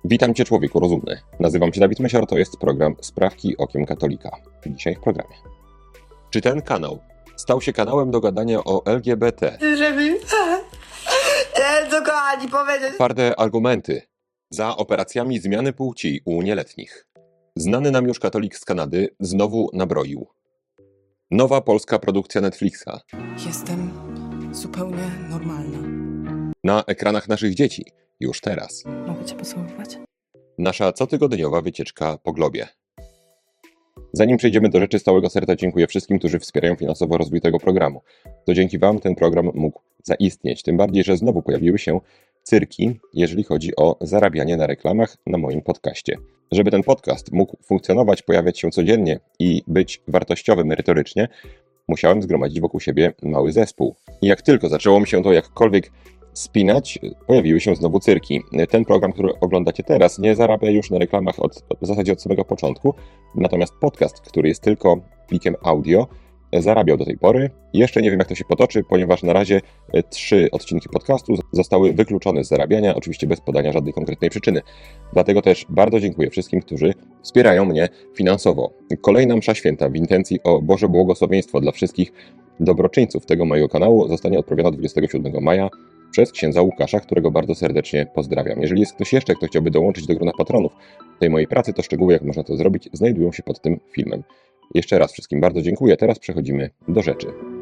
Witam Cię, człowieku rozumny. Nazywam się Dawid Mesior, to jest program Sprawki Okiem Katolika. Dzisiaj w programie. Czy ten kanał stał się kanałem do gadania o LGBT? Żeby... co kochani powiedzieć? Twarde argumenty za operacjami zmiany płci u nieletnich. Znany nam już katolik z Kanady znowu nabroił. Nowa polska produkcja Netflixa. Jestem zupełnie normalna. Na ekranach naszych dzieci. Już teraz. Mogę cię pocałować? Nasza cotygodniowa wycieczka po globie. Zanim przejdziemy do rzeczy, z całego serca dziękuję wszystkim, którzy wspierają finansowo rozwój tego programu. To dzięki Wam ten program mógł zaistnieć. Tym bardziej, że znowu pojawiły się cyrki, jeżeli chodzi o zarabianie na reklamach na moim podcaście. Żeby ten podcast mógł funkcjonować, pojawiać się codziennie i być wartościowy merytorycznie, musiałem zgromadzić wokół siebie mały zespół. I jak tylko zaczęło mi się to jakkolwiek spinać, pojawiły się znowu cyrki. Ten program, który oglądacie teraz, nie zarabia już na reklamach w zasadzie od samego początku, natomiast podcast, który jest tylko plikiem audio, zarabiał do tej pory. Jeszcze nie wiem, jak to się potoczy, ponieważ na razie 3 odcinki podcastu zostały wykluczone z zarabiania, oczywiście bez podania żadnej konkretnej przyczyny. Dlatego też bardzo dziękuję wszystkim, którzy wspierają mnie finansowo. Kolejna msza święta w intencji o Boże błogosławieństwo dla wszystkich dobroczyńców tego mojego kanału zostanie odprawiona 27 maja przez księdza Łukasza, którego bardzo serdecznie pozdrawiam. Jeżeli jest ktoś jeszcze, kto chciałby dołączyć do grona patronów tej mojej pracy, to szczegóły, jak można to zrobić, znajdują się pod tym filmem. Jeszcze raz wszystkim bardzo dziękuję. Teraz przechodzimy do rzeczy.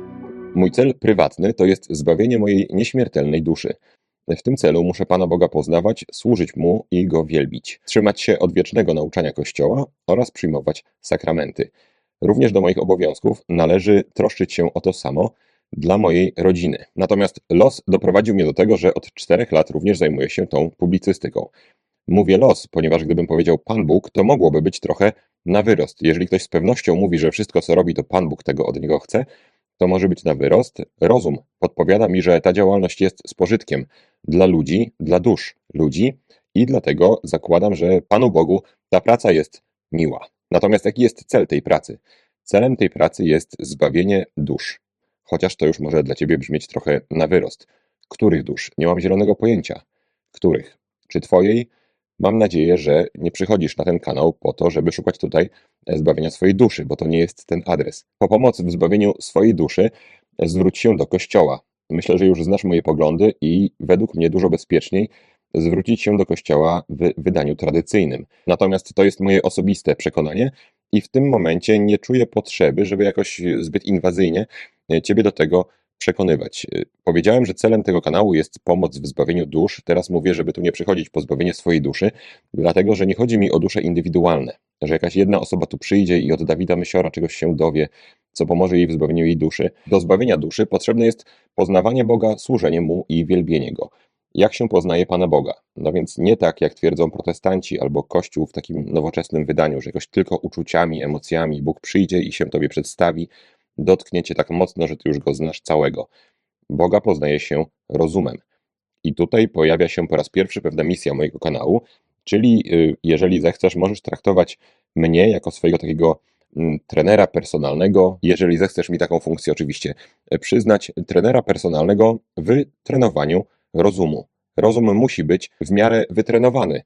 Mój cel prywatny to jest zbawienie mojej nieśmiertelnej duszy. W tym celu muszę Pana Boga poznawać, służyć Mu i Go wielbić, trzymać się odwiecznego nauczania Kościoła oraz przyjmować sakramenty. Również do moich obowiązków należy troszczyć się o to samo dla mojej rodziny. Natomiast los doprowadził mnie do tego, że od 4 lat również zajmuję się tą publicystyką. Mówię los, ponieważ gdybym powiedział Pan Bóg, to mogłoby być trochę na wyrost. Jeżeli ktoś z pewnością mówi, że wszystko co robi, to Pan Bóg tego od niego chce, to może być na wyrost. Rozum podpowiada mi, że ta działalność jest z pożytkiem dla ludzi, dla dusz ludzi i dlatego zakładam, że Panu Bogu ta praca jest miła. Natomiast jaki jest cel tej pracy? Celem tej pracy jest zbawienie dusz. Chociaż to już może dla Ciebie brzmieć trochę na wyrost. Których dusz? Nie mam zielonego pojęcia. Których? Czy Twojej? Mam nadzieję, że nie przychodzisz na ten kanał po to, żeby szukać tutaj zbawienia swojej duszy, bo to nie jest ten adres. Po pomoc w zbawieniu swojej duszy zwróć się do Kościoła. Myślę, że już znasz moje poglądy i według mnie dużo bezpieczniej zwrócić się do Kościoła w wydaniu tradycyjnym. Natomiast to jest moje osobiste przekonanie i w tym momencie nie czuję potrzeby, żeby jakoś zbyt inwazyjnie Ciebie do tego przekonywać. Powiedziałem, że celem tego kanału jest pomoc w zbawieniu dusz. Teraz mówię, żeby tu nie przychodzić po zbawienie swojej duszy, dlatego, że nie chodzi mi o dusze indywidualne, że jakaś jedna osoba tu przyjdzie i od Dawida Mesiora czegoś się dowie, co pomoże jej w zbawieniu jej duszy. Do zbawienia duszy potrzebne jest poznawanie Boga, służenie Mu i wielbienie Go. Jak się poznaje Pana Boga? No więc nie tak, jak twierdzą protestanci albo Kościół w takim nowoczesnym wydaniu, że jakoś tylko uczuciami, emocjami Bóg przyjdzie i się Tobie przedstawi, dotknie Cię tak mocno, że Ty już Go znasz całego. Boga poznaje się rozumem. I tutaj pojawia się po raz pierwszy pewna misja mojego kanału, czyli jeżeli zechcesz, możesz traktować mnie jako swojego takiego trenera personalnego, jeżeli zechcesz mi taką funkcję oczywiście przyznać, trenera personalnego w trenowaniu rozumu. Rozum musi być w miarę wytrenowany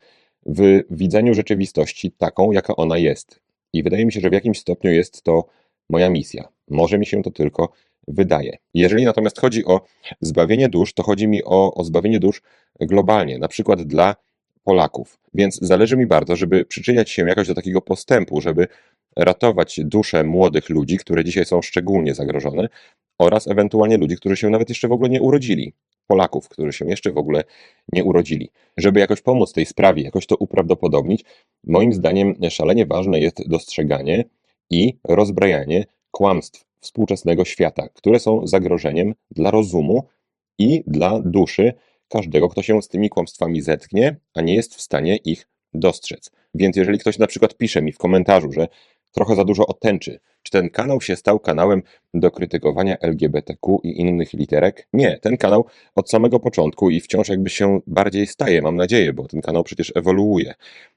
w widzeniu rzeczywistości taką, jaka ona jest. I wydaje mi się, że w jakimś stopniu jest to moja misja. Może mi się to tylko wydaje. Jeżeli natomiast chodzi o zbawienie dusz, to chodzi mi o zbawienie dusz globalnie, na przykład dla Polaków. Więc zależy mi bardzo, żeby przyczyniać się jakoś do takiego postępu, żeby ratować dusze młodych ludzi, które dzisiaj są szczególnie zagrożone, oraz ewentualnie ludzi, którzy się nawet jeszcze w ogóle nie urodzili. Polaków, którzy się jeszcze w ogóle nie urodzili. Żeby jakoś pomóc tej sprawie, jakoś to uprawdopodobnić, moim zdaniem szalenie ważne jest dostrzeganie i rozbrajanie kłamstw współczesnego świata, które są zagrożeniem dla rozumu i dla duszy każdego, kto się z tymi kłamstwami zetknie, a nie jest w stanie ich dostrzec. Więc jeżeli ktoś na przykład pisze mi w komentarzu, że trochę za dużo o tęczy, czy ten kanał się stał kanałem do krytykowania LGBTQ i innych literek? Nie, ten kanał od samego początku i wciąż jakby się bardziej staje, mam nadzieję, bo ten kanał przecież ewoluuje.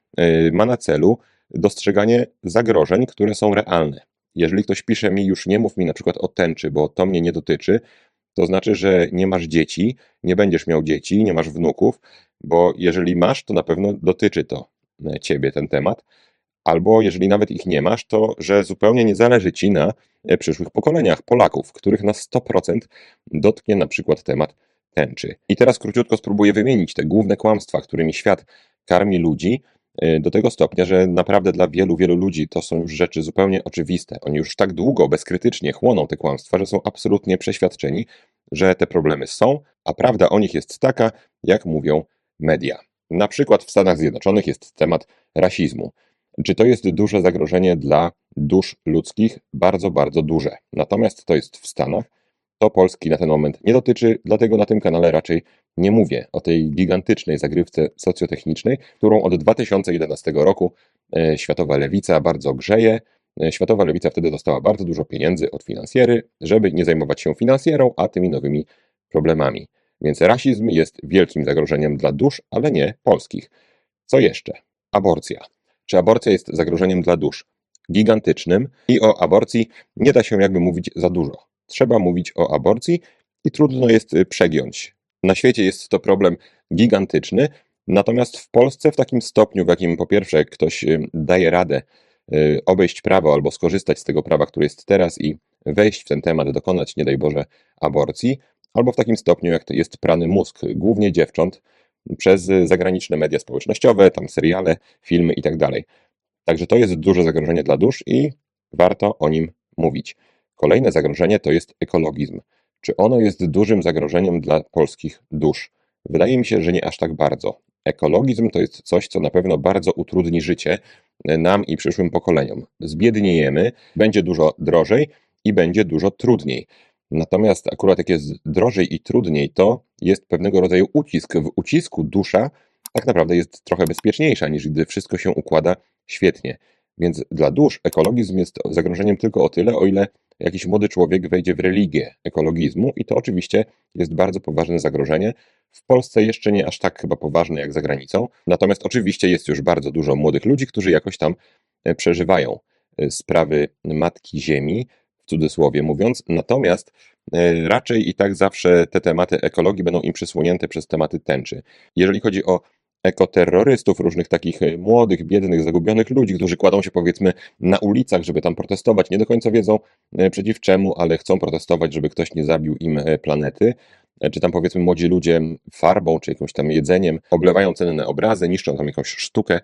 Ma na celu dostrzeganie zagrożeń, które są realne. Jeżeli ktoś pisze mi, już nie mów mi na przykład o tęczy, bo to mnie nie dotyczy, to znaczy, że nie masz dzieci, nie będziesz miał dzieci, nie masz wnuków, bo jeżeli masz, to na pewno dotyczy to ciebie ten temat. Albo jeżeli nawet ich nie masz, to że zupełnie nie zależy ci na przyszłych pokoleniach Polaków, których na 100% dotknie na przykład temat tęczy. I teraz króciutko spróbuję wymienić te główne kłamstwa, którymi świat karmi ludzi, do tego stopnia, że naprawdę dla wielu, wielu ludzi to są już rzeczy zupełnie oczywiste. Oni już tak długo, bezkrytycznie chłoną te kłamstwa, że są absolutnie przeświadczeni, że te problemy są, a prawda o nich jest taka, jak mówią media. Na przykład w Stanach Zjednoczonych jest temat rasizmu. Czy to jest duże zagrożenie dla dusz ludzkich? Bardzo, bardzo duże. Natomiast to jest w Stanach. To Polski na ten moment nie dotyczy, dlatego na tym kanale raczej nie mówię o tej gigantycznej zagrywce socjotechnicznej, którą od 2011 roku Światowa Lewica bardzo grzeje. Światowa Lewica wtedy dostała bardzo dużo pieniędzy od finansjery, żeby nie zajmować się finansjerą, a tymi nowymi problemami. Więc rasizm jest wielkim zagrożeniem dla dusz, ale nie polskich. Co jeszcze? Aborcja. Czy aborcja jest zagrożeniem dla dusz? Gigantycznym i o aborcji nie da się jakby mówić za dużo. Trzeba mówić o aborcji i trudno jest przegiąć. Na świecie jest to problem gigantyczny, natomiast w Polsce w takim stopniu, w jakim po pierwsze ktoś daje radę obejść prawo albo skorzystać z tego prawa, które jest teraz i wejść w ten temat, dokonać, nie daj Boże, aborcji, albo w takim stopniu, jak to jest prany mózg, głównie dziewcząt, przez zagraniczne media społecznościowe, tam seriale, filmy i tak dalej. Także to jest duże zagrożenie dla dusz i warto o nim mówić. Kolejne zagrożenie to jest ekologizm. Czy ono jest dużym zagrożeniem dla polskich dusz? Wydaje mi się, że nie aż tak bardzo. Ekologizm to jest coś, co na pewno bardzo utrudni życie nam i przyszłym pokoleniom. Zbiedniejemy, będzie dużo drożej i będzie dużo trudniej. Natomiast akurat jak jest drożej i trudniej, to jest pewnego rodzaju ucisk. W ucisku dusza tak naprawdę jest trochę bezpieczniejsza, niż gdy wszystko się układa świetnie. Więc dla dusz ekologizm jest zagrożeniem tylko o tyle, o ile jakiś młody człowiek wejdzie w religię ekologizmu i to oczywiście jest bardzo poważne zagrożenie. W Polsce jeszcze nie aż tak chyba poważne jak za granicą. Natomiast oczywiście jest już bardzo dużo młodych ludzi, którzy jakoś tam przeżywają sprawy Matki Ziemi, w cudzysłowie mówiąc, natomiast raczej i tak zawsze te tematy ekologii będą im przysłonięte przez tematy tęczy. Jeżeli chodzi o ekoterrorystów, różnych takich młodych, biednych, zagubionych ludzi, którzy kładą się powiedzmy na ulicach, żeby tam protestować, nie do końca wiedzą przeciw czemu, ale chcą protestować, żeby ktoś nie zabił im planety, czy tam powiedzmy młodzi ludzie farbą, czy jakimś tam jedzeniem oblewają cenne obrazy, niszczą tam jakąś sztukę.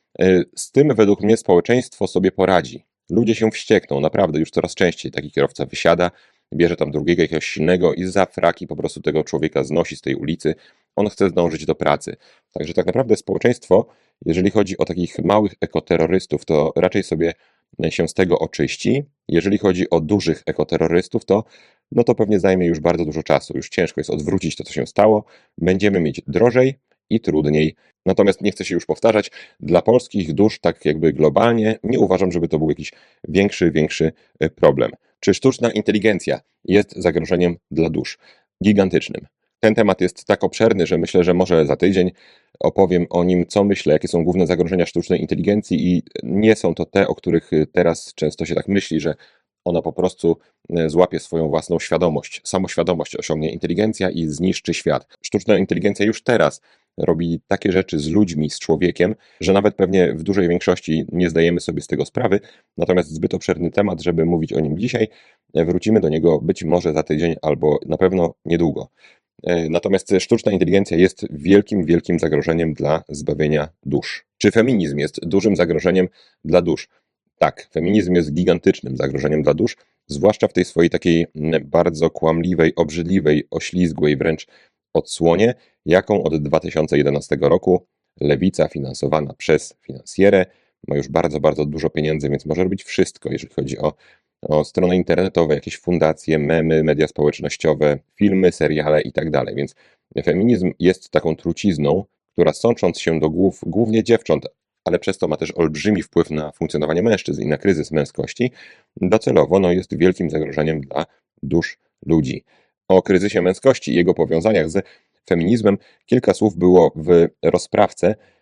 Z tym według mnie społeczeństwo sobie poradzi. Ludzie się wściekną, naprawdę już coraz częściej taki kierowca wysiada, bierze tam drugiego jakiegoś silnego i za fraki po prostu tego człowieka znosi z tej ulicy. On chce zdążyć do pracy. Także tak naprawdę społeczeństwo, jeżeli chodzi o takich małych ekoterrorystów, to raczej sobie się z tego oczyści. Jeżeli chodzi o dużych ekoterrorystów, to pewnie zajmie już bardzo dużo czasu. Już ciężko jest odwrócić to, co się stało. Będziemy mieć drożej i trudniej. Natomiast nie chcę się już powtarzać, dla polskich dusz tak jakby globalnie nie uważam, żeby to był jakiś większy problem. Czy sztuczna inteligencja jest zagrożeniem dla dusz? Gigantycznym. Ten temat jest tak obszerny, że myślę, że może za tydzień opowiem o nim, co myślę, jakie są główne zagrożenia sztucznej inteligencji i nie są to te, o których teraz często się tak myśli, że ona po prostu złapie swoją własną świadomość, samoświadomość osiągnie inteligencja i zniszczy świat. Sztuczna inteligencja już teraz robi takie rzeczy z ludźmi, z człowiekiem, że nawet pewnie w dużej większości nie zdajemy sobie z tego sprawy, natomiast zbyt obszerny temat, żeby mówić o nim dzisiaj. Wrócimy do niego być może za tydzień albo na pewno niedługo. Natomiast sztuczna inteligencja jest wielkim zagrożeniem dla zbawienia dusz. Czy feminizm jest dużym zagrożeniem dla dusz? Tak, feminizm jest gigantycznym zagrożeniem dla dusz, zwłaszcza w tej swojej takiej bardzo kłamliwej, obrzydliwej, oślizgłej wręcz odsłonie, jaką od 2011 roku lewica finansowana przez finansjerę ma już bardzo dużo pieniędzy, więc może robić wszystko, jeżeli chodzi o strony internetowe, jakieś fundacje, memy, media społecznościowe, filmy, seriale i tak dalej. Więc feminizm jest taką trucizną, która sącząc się do głów głównie dziewcząt, ale przez to ma też olbrzymi wpływ na funkcjonowanie mężczyzn i na kryzys męskości, docelowo jest wielkim zagrożeniem dla dusz ludzi. O kryzysie męskości i jego powiązaniach z feminizmem kilka słów było w rozprawce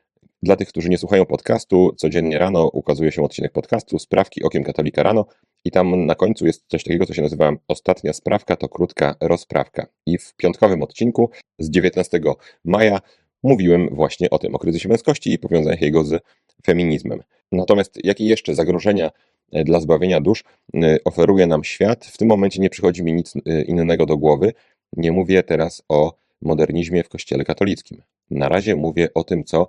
Dla tych, którzy nie słuchają podcastu, codziennie rano ukazuje się odcinek podcastu Sprawki okiem katolika rano i tam na końcu jest coś takiego, co się nazywa Ostatnia sprawka to krótka rozprawka. I w piątkowym odcinku z 19 maja mówiłem właśnie o tym, o kryzysie męskości i powiązaniach jego z feminizmem. Natomiast jakie jeszcze zagrożenia dla zbawienia dusz oferuje nam świat? W tym momencie nie przychodzi mi nic innego do głowy. Nie mówię teraz o modernizmie w Kościele katolickim. Na razie mówię o tym, co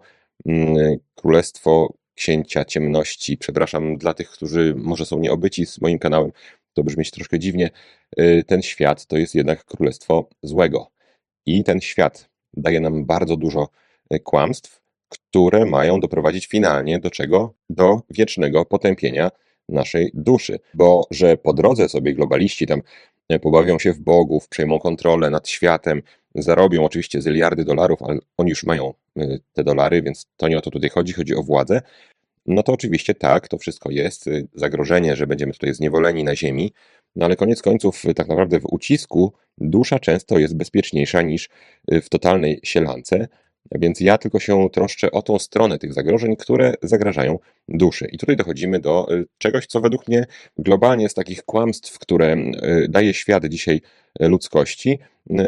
Królestwo Księcia Ciemności, przepraszam dla tych, którzy może są nieobyci z moim kanałem, to brzmi troszkę dziwnie, ten świat to jest jednak królestwo złego. I ten świat daje nam bardzo dużo kłamstw, które mają doprowadzić finalnie do czego? Do wiecznego potępienia naszej duszy. Bo że po drodze sobie globaliści tam pobawią się w bogów, przejmą kontrolę nad światem, zarobią oczywiście zyliardy dolarów, ale oni już mają te dolary, więc to nie o to tutaj chodzi, chodzi o władzę. No to oczywiście tak, to wszystko jest, zagrożenie, że będziemy tutaj zniewoleni na ziemi, no ale koniec końców tak naprawdę w ucisku dusza często jest bezpieczniejsza niż w totalnej sielance, więc ja tylko się troszczę o tą stronę tych zagrożeń, które zagrażają duszy. I tutaj dochodzimy do czegoś, co według mnie globalnie z takich kłamstw, które daje świat dzisiaj ludzkości,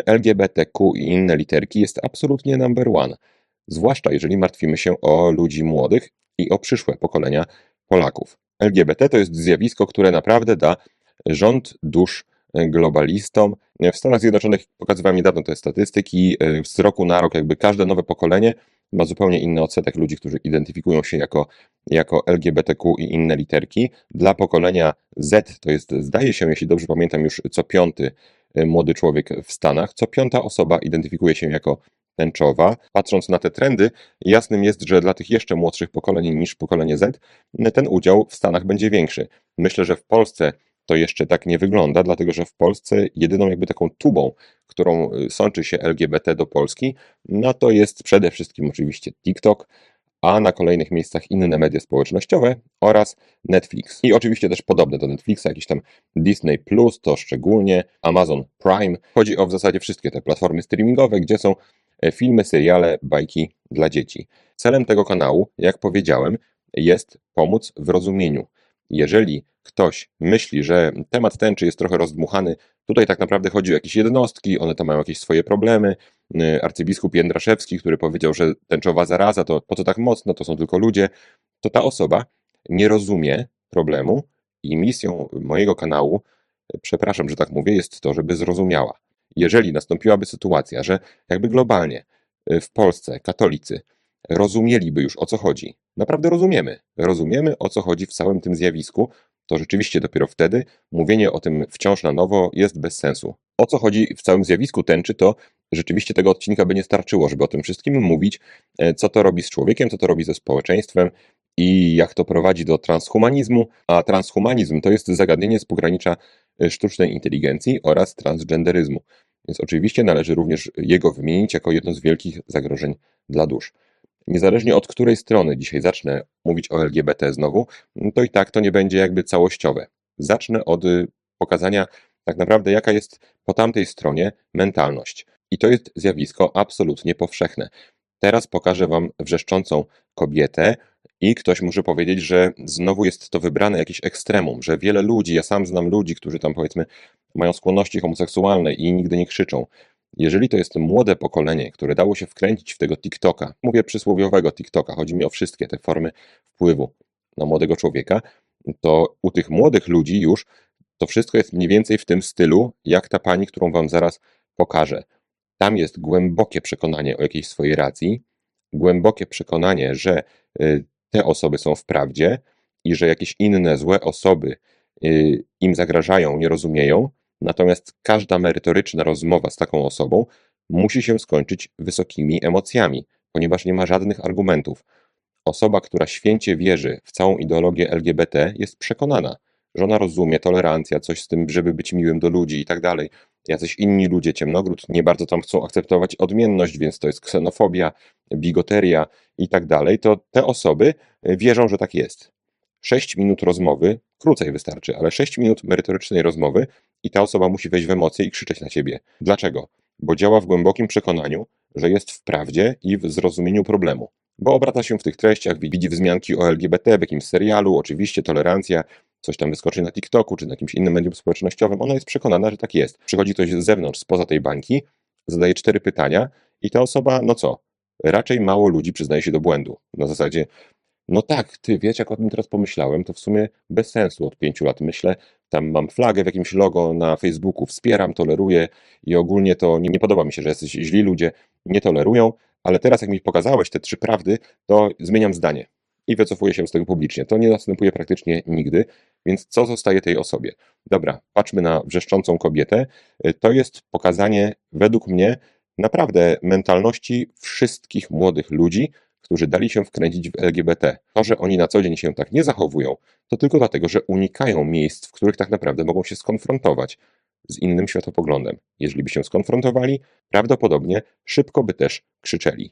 LGBTQ i inne literki jest absolutnie number one. Zwłaszcza jeżeli martwimy się o ludzi młodych i o przyszłe pokolenia Polaków. LGBT to jest zjawisko, które naprawdę da rząd dusz globalistom. W Stanach Zjednoczonych pokazywałem niedawno te statystyki. Z roku na rok jakby każde nowe pokolenie ma zupełnie inny odsetek ludzi, którzy identyfikują się jako LGBTQ i inne literki. Dla pokolenia Z to jest, zdaje się, jeśli dobrze pamiętam, już co piąty młody człowiek w Stanach. Co piąta osoba identyfikuje się jako tęczowa. Patrząc na te trendy, jasnym jest, że dla tych jeszcze młodszych pokoleń niż pokolenie Z, ten udział w Stanach będzie większy. Myślę, że w Polsce to jeszcze tak nie wygląda, dlatego że w Polsce jedyną jakby taką tubą, którą sączy się LGBT do Polski, no to jest przede wszystkim oczywiście TikTok, a na kolejnych miejscach inne media społecznościowe oraz Netflix. I oczywiście też podobne do Netflixa, jakiś tam Disney+, to szczególnie Amazon Prime. Chodzi o w zasadzie wszystkie te platformy streamingowe, gdzie są filmy, seriale, bajki dla dzieci. Celem tego kanału, jak powiedziałem, jest pomóc w rozumieniu. Jeżeli ktoś myśli, że temat tęczy jest trochę rozdmuchany, tutaj tak naprawdę chodzi o jakieś jednostki, one tam mają jakieś swoje problemy. Arcybiskup Jędraszewski, który powiedział, że tęczowa zaraza to po co tak mocno, to są tylko ludzie, to ta osoba nie rozumie problemu i misją mojego kanału, przepraszam, że tak mówię, jest to, żeby zrozumiała. Jeżeli nastąpiłaby sytuacja, że jakby globalnie w Polsce katolicy rozumieliby już o co chodzi, naprawdę rozumiemy o co chodzi w całym tym zjawisku, to rzeczywiście dopiero wtedy mówienie o tym wciąż na nowo jest bez sensu. O co chodzi w całym zjawisku tęczy, to rzeczywiście tego odcinka by nie starczyło, żeby o tym wszystkim mówić, co to robi z człowiekiem, co to robi ze społeczeństwem i jak to prowadzi do transhumanizmu, a transhumanizm to jest zagadnienie z pogranicza sztucznej inteligencji oraz transgenderyzmu. Więc oczywiście należy również jego wymienić jako jedno z wielkich zagrożeń dla dusz. Niezależnie od której strony dzisiaj zacznę mówić o LGBT znowu, to i tak to nie będzie jakby całościowe. Zacznę od pokazania tak naprawdę jaka jest po tamtej stronie mentalność. I to jest zjawisko absolutnie powszechne. Teraz pokażę Wam wrzeszczącą kobietę i ktoś może powiedzieć, że znowu jest to wybrane jakiś ekstremum, że wiele ludzi, ja sam znam ludzi, którzy tam powiedzmy mają skłonności homoseksualne i nigdy nie krzyczą. Jeżeli to jest młode pokolenie, które dało się wkręcić w tego TikToka, mówię przysłowiowego TikToka, chodzi mi o wszystkie te formy wpływu na młodego człowieka, to u tych młodych ludzi już to wszystko jest mniej więcej w tym stylu, jak ta pani, którą Wam zaraz pokażę. Tam jest głębokie przekonanie o jakiejś swojej racji, głębokie przekonanie, że te osoby są w prawdzie i że jakieś inne złe osoby im zagrażają, nie rozumieją. Natomiast każda merytoryczna rozmowa z taką osobą musi się skończyć wysokimi emocjami, ponieważ nie ma żadnych argumentów. Osoba, która święcie wierzy w całą ideologię LGBT, jest przekonana, że ona rozumie tolerancja, coś z tym, żeby być miłym do ludzi i tak dalej. Jacyś inni ludzie, ciemnogród, nie bardzo tam chcą akceptować odmienność, więc to jest ksenofobia, bigoteria i tak dalej. To te osoby wierzą, że tak jest. 6 minut rozmowy, krócej wystarczy, ale 6 minut merytorycznej rozmowy i ta osoba musi wejść w emocje i krzyczeć na ciebie. Dlaczego? Bo działa w głębokim przekonaniu, że jest w prawdzie i w zrozumieniu problemu. Bo obraca się w tych treściach, widzi wzmianki o LGBT w jakimś serialu, oczywiście tolerancja, coś tam wyskoczy na TikToku czy na jakimś innym medium społecznościowym. Ona jest przekonana, że tak jest. Przychodzi ktoś z zewnątrz, spoza tej bańki, zadaje 4 pytania i ta osoba, no co? Raczej mało ludzi przyznaje się do błędu. Na zasadzie, no tak, ty wiesz, jak o tym teraz pomyślałem, to w sumie bez sensu od 5 lat. Myślę, tam mam flagę w jakimś logo na Facebooku, wspieram, toleruję i ogólnie to nie podoba mi się, że jacyś źli ludzie nie tolerują, ale teraz jak mi pokazałeś te 3 prawdy, to zmieniam zdanie i wycofuję się z tego publicznie. To nie następuje praktycznie nigdy, więc co zostaje tej osobie? Dobra, patrzmy na wrzeszczącą kobietę. To jest pokazanie, według mnie, naprawdę mentalności wszystkich młodych ludzi, którzy dali się wkręcić w LGBT. To, że oni na co dzień się tak nie zachowują, to tylko dlatego, że unikają miejsc, w których tak naprawdę mogą się skonfrontować z innym światopoglądem. Jeżeli by się skonfrontowali, prawdopodobnie szybko by też krzyczeli.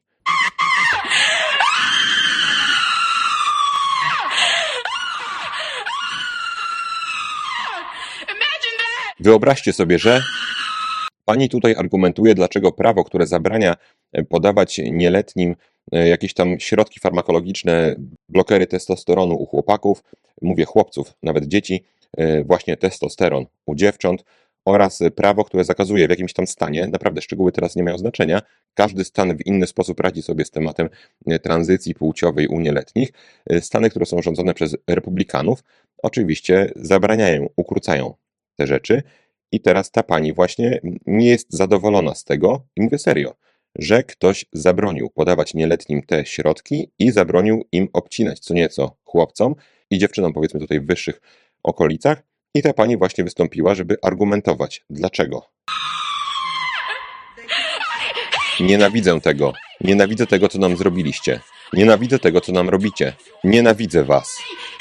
Wyobraźcie sobie, że pani tutaj argumentuje, dlaczego prawo, które zabrania podawać nieletnim jakieś tam środki farmakologiczne, blokery testosteronu u chłopaków, mówię chłopców, nawet dzieci, właśnie testosteron u dziewcząt oraz prawo, które zakazuje w jakimś tam stanie, naprawdę szczegóły teraz nie mają znaczenia, każdy stan w inny sposób radzi sobie z tematem tranzycji płciowej u nieletnich. Stany, które są rządzone przez republikanów, oczywiście zabraniają, ukrócają te rzeczy i teraz ta pani właśnie nie jest zadowolona z tego, i mówię serio, że ktoś zabronił podawać nieletnim te środki i zabronił im obcinać co nieco chłopcom i dziewczynom, powiedzmy tutaj w wyższych okolicach. I ta pani właśnie wystąpiła, żeby argumentować. Dlaczego? Nienawidzę tego. Nienawidzę tego, co nam zrobiliście. Nienawidzę tego, co nam robicie. Nienawidzę was.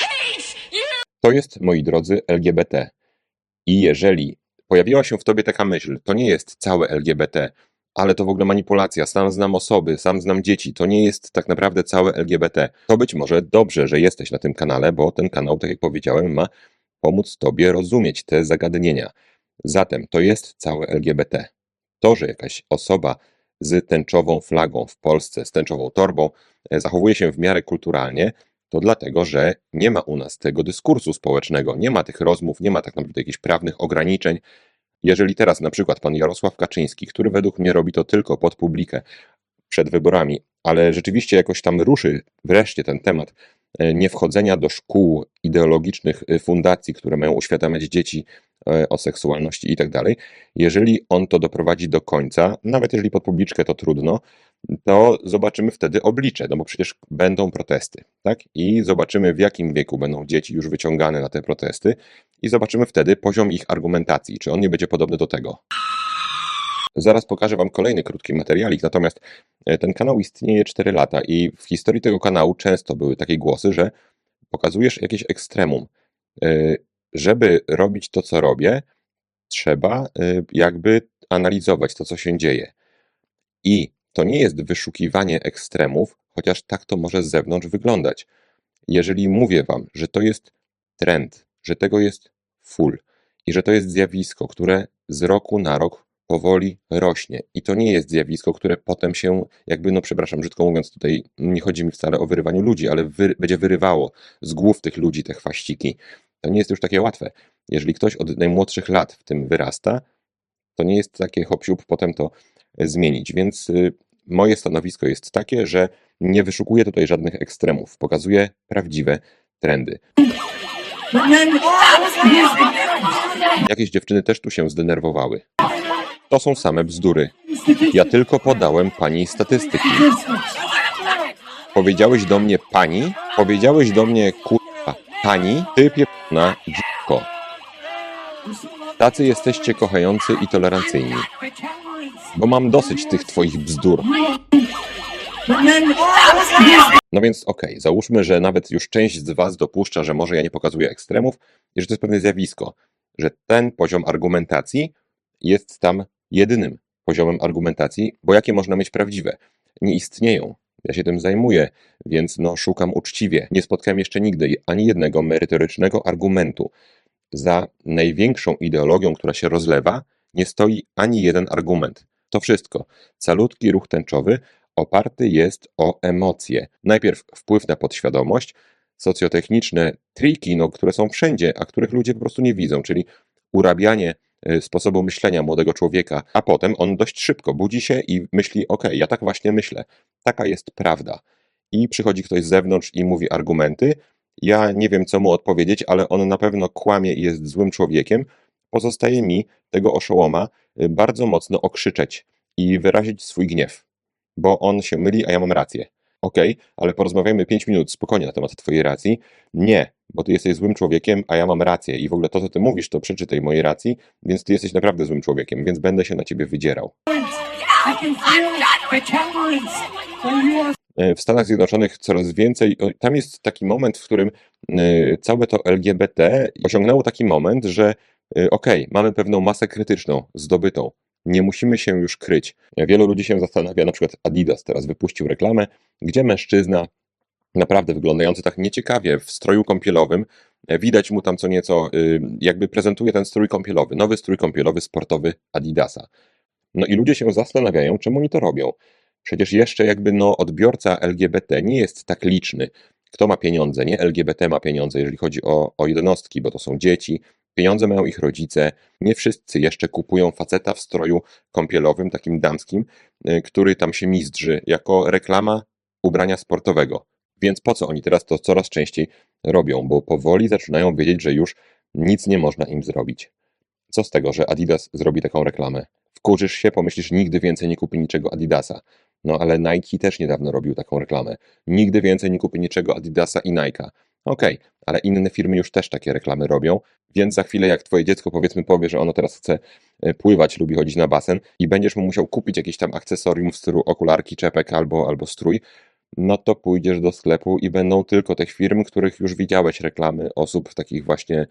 To jest, moi drodzy, LGBT. I jeżeli pojawiła się w tobie taka myśl, to nie jest całe LGBT, ale to w ogóle manipulacja, sam znam osoby, sam znam dzieci, to nie jest tak naprawdę całe LGBT. To być może dobrze, że jesteś na tym kanale, bo ten kanał, tak jak powiedziałem, ma pomóc tobie rozumieć te zagadnienia. Zatem to jest całe LGBT. To, że jakaś osoba z tęczową flagą w Polsce, z tęczową torbą zachowuje się w miarę kulturalnie, to dlatego, że nie ma u nas tego dyskursu społecznego, nie ma tych rozmów, nie ma tak naprawdę jakichś prawnych ograniczeń. Jeżeli teraz na przykład pan Jarosław Kaczyński, który według mnie robi to tylko pod publikę przed wyborami, ale rzeczywiście jakoś tam ruszy wreszcie ten temat niewchodzenia do szkół ideologicznych fundacji, które mają uświadamiać dzieci o seksualności i tak dalej, jeżeli on to doprowadzi do końca, nawet jeżeli pod publiczkę to trudno, to zobaczymy wtedy oblicze, no bo przecież będą protesty, tak? I zobaczymy, w jakim wieku będą dzieci już wyciągane na te protesty i zobaczymy wtedy poziom ich argumentacji, czy on nie będzie podobny do tego. Zaraz pokażę wam kolejny krótki materialik, natomiast ten kanał istnieje 4 lata i w historii tego kanału często były takie głosy, że pokazujesz jakieś ekstremum. Żeby robić to, co robię, trzeba jakby analizować to, co się dzieje. I to nie jest wyszukiwanie ekstremów, chociaż tak to może z zewnątrz wyglądać. Jeżeli mówię wam, że to jest trend, że tego jest full i że to jest zjawisko, które z roku na rok powoli rośnie i to nie jest zjawisko, które potem się jakby, no przepraszam, brzydko mówiąc, tutaj nie chodzi mi wcale o wyrywaniu ludzi, ale będzie wyrywało z głów tych ludzi te chwaściki. To nie jest już takie łatwe. Jeżeli ktoś od najmłodszych lat w tym wyrasta, to nie jest takie hop-siup potem to zmienić, więc moje stanowisko jest takie, że nie wyszukuję tutaj żadnych ekstremów, pokazuję prawdziwe trendy. Jakieś dziewczyny też tu się zdenerwowały. To są same bzdury. Ja tylko podałem pani statystyki. Powiedziałeś do mnie pani? Powiedziałeś do mnie kurwa pani? Ty pierdolona dziwko. Tacy jesteście kochający i tolerancyjni. Bo mam dosyć tych twoich bzdur. No więc okej, załóżmy, że nawet już część z was dopuszcza, że może ja nie pokazuję ekstremów i że to jest pewne zjawisko, że ten poziom argumentacji jest tam jedynym poziomem argumentacji, bo jakie można mieć prawdziwe? Nie istnieją. Ja się tym zajmuję, więc no szukam uczciwie. Nie spotkałem jeszcze nigdy ani jednego merytorycznego argumentu. Za największą ideologią, która się rozlewa, nie stoi ani jeden argument. To wszystko. Calutki ruch tęczowy oparty jest o emocje. Najpierw wpływ na podświadomość, socjotechniczne triki, które są wszędzie, a których ludzie po prostu nie widzą, czyli urabianie sposobu myślenia młodego człowieka, a potem on dość szybko budzi się i myśli, okej, ja tak właśnie myślę, taka jest prawda. I przychodzi ktoś z zewnątrz i mówi argumenty, ja nie wiem, co mu odpowiedzieć, ale on na pewno kłamie i jest złym człowiekiem. Pozostaje mi tego oszołoma bardzo mocno okrzyczeć i wyrazić swój gniew, bo on się myli, a ja mam rację. Okej, ale porozmawiajmy 5 minut spokojnie na temat twojej racji. Nie, bo ty jesteś złym człowiekiem, a ja mam rację i w ogóle to, co ty mówisz, to przeczytaj mojej racji, więc ty jesteś naprawdę złym człowiekiem, więc będę się na ciebie wydzierał. W Stanach Zjednoczonych coraz więcej, tam jest taki moment, w którym całe to LGBT osiągnęło taki moment, że mamy pewną masę krytyczną zdobytą. Nie musimy się już kryć. Wielu ludzi się zastanawia, na przykład Adidas teraz wypuścił reklamę, gdzie mężczyzna naprawdę wyglądający tak nieciekawie w stroju kąpielowym, widać mu tam co nieco, jakby prezentuje ten strój kąpielowy, nowy strój kąpielowy sportowy Adidasa. No i ludzie się zastanawiają, czemu oni to robią. Przecież jeszcze odbiorca LGBT nie jest tak liczny. Kto ma pieniądze? Nie LGBT ma pieniądze, jeżeli chodzi o jednostki, bo to są dzieci. Pieniądze mają ich rodzice. Nie wszyscy jeszcze kupują faceta w stroju kąpielowym, takim damskim, który tam się mizdrzy, jako reklama ubrania sportowego. Więc po co oni teraz to coraz częściej robią? Bo powoli zaczynają wiedzieć, że już nic nie można im zrobić. Co z tego, że Adidas zrobi taką reklamę? Wkurzysz się, pomyślisz, nigdy więcej nie kupi niczego Adidasa. No ale Nike też niedawno robił taką reklamę. Nigdy więcej nie kupi niczego Adidasa i Nike'a. Okej, ale inne firmy już też takie reklamy robią, więc za chwilę jak twoje dziecko powiedzmy powie, że ono teraz chce pływać, lubi chodzić na basen i będziesz mu musiał kupić jakieś tam akcesorium w stylu okularki, czepek albo strój, no to pójdziesz do sklepu i będą tylko tych firm, których już widziałeś reklamy osób takich właśnie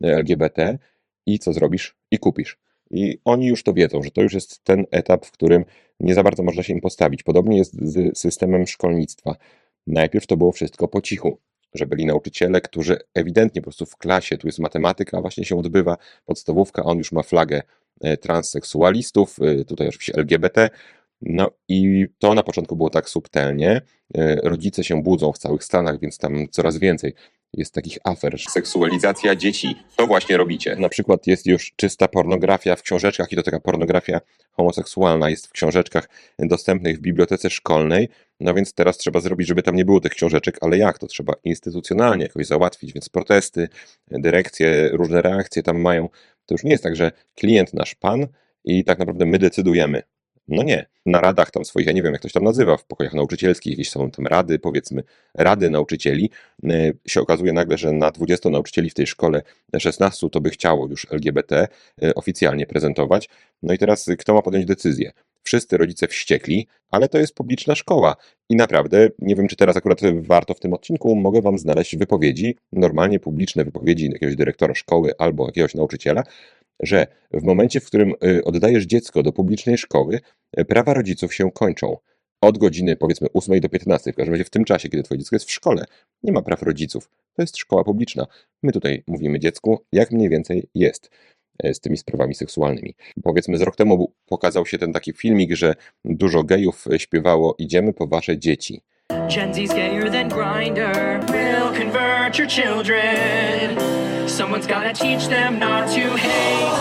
LGBT i co zrobisz? I kupisz. I oni już to wiedzą, że to już jest ten etap, w którym nie za bardzo można się im postawić. Podobnie jest z systemem szkolnictwa. Najpierw to było wszystko po cichu, że byli nauczyciele, którzy ewidentnie po prostu w klasie, tu jest matematyka, właśnie się odbywa podstawówka, on już ma flagę transseksualistów, tutaj oczywiście LGBT, no i to na początku było tak subtelnie, rodzice się budzą w całych Stanach, więc tam coraz więcej jest takich afer. Seksualizacja dzieci, to właśnie robicie. Na przykład jest już czysta pornografia w książeczkach i to taka pornografia homoseksualna jest w książeczkach dostępnych w bibliotece szkolnej, no więc teraz trzeba zrobić, żeby tam nie było tych książeczek, ale jak? To trzeba instytucjonalnie jakoś załatwić, więc protesty, dyrekcje, różne reakcje tam mają. To już nie jest tak, że klient nasz pan i tak naprawdę my decydujemy. No nie, na radach tam swoich, ja nie wiem jak to się tam nazywa, w pokojach nauczycielskich, jakieś są tam rady, powiedzmy, rady nauczycieli, się okazuje nagle, że na 20 nauczycieli w tej szkole 16 to by chciało już LGBT oficjalnie prezentować, no i teraz kto ma podjąć decyzję? Wszyscy rodzice wściekli, ale to jest publiczna szkoła i naprawdę, nie wiem czy teraz akurat warto w tym odcinku, mogę wam znaleźć wypowiedzi, normalnie publiczne wypowiedzi jakiegoś dyrektora szkoły albo jakiegoś nauczyciela, że w momencie, w którym oddajesz dziecko do publicznej szkoły, prawa rodziców się kończą. Od godziny powiedzmy 8 do 15, w każdym razie w tym czasie, kiedy twoje dziecko jest w szkole, nie ma praw rodziców. To jest szkoła publiczna. My tutaj mówimy dziecku, jak mniej więcej jest z tymi sprawami seksualnymi. Powiedzmy z rok temu pokazał się ten taki filmik, że dużo gejów śpiewało "Idziemy po wasze dzieci". Gen Z's gayer than Grindr. We'll convert your children. Someone's gotta teach them not to hate.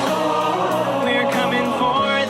We're coming for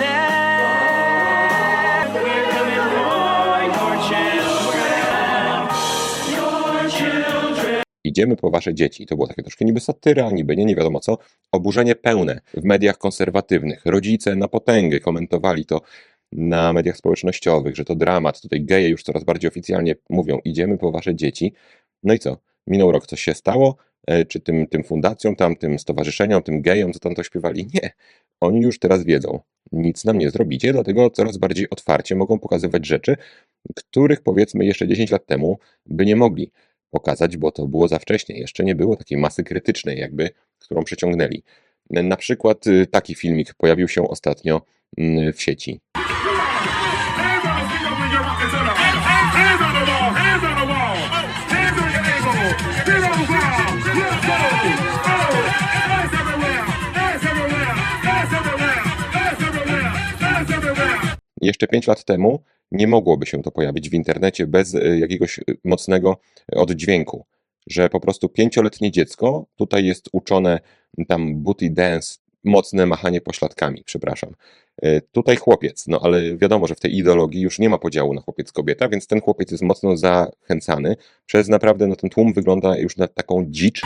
them. We're coming for your children. Your children. Idziemy po wasze dzieci. To było takie troszkę niby satyra, niby nie wiadomo co. Oburzenie pełne w mediach konserwatywnych. Rodzice na potęgę komentowali to na mediach społecznościowych, że to dramat. Tutaj geje już coraz bardziej oficjalnie mówią, idziemy po wasze dzieci. No i co? Minął rok, coś się stało? Czy tym fundacjom, tym stowarzyszeniom, tym gejom, co tam to śpiewali? Nie. Oni już teraz wiedzą. Nic nam nie zrobicie, dlatego coraz bardziej otwarcie mogą pokazywać rzeczy, których powiedzmy jeszcze 10 lat temu by nie mogli pokazać, bo to było za wcześnie. Jeszcze nie było takiej masy krytycznej jakby, którą przeciągnęli. Na przykład taki filmik pojawił się ostatnio w sieci. Jeszcze 5 lat temu nie mogłoby się to pojawić w internecie bez jakiegoś mocnego oddźwięku, że po prostu 5-letnie dziecko tutaj jest uczone tam booty dance, mocne machanie pośladkami, przepraszam. Tutaj chłopiec, no ale wiadomo, że w tej ideologii już nie ma podziału na chłopiec-kobieta, więc ten chłopiec jest mocno zachęcany przez naprawdę, no ten tłum wygląda już na taką dzicz.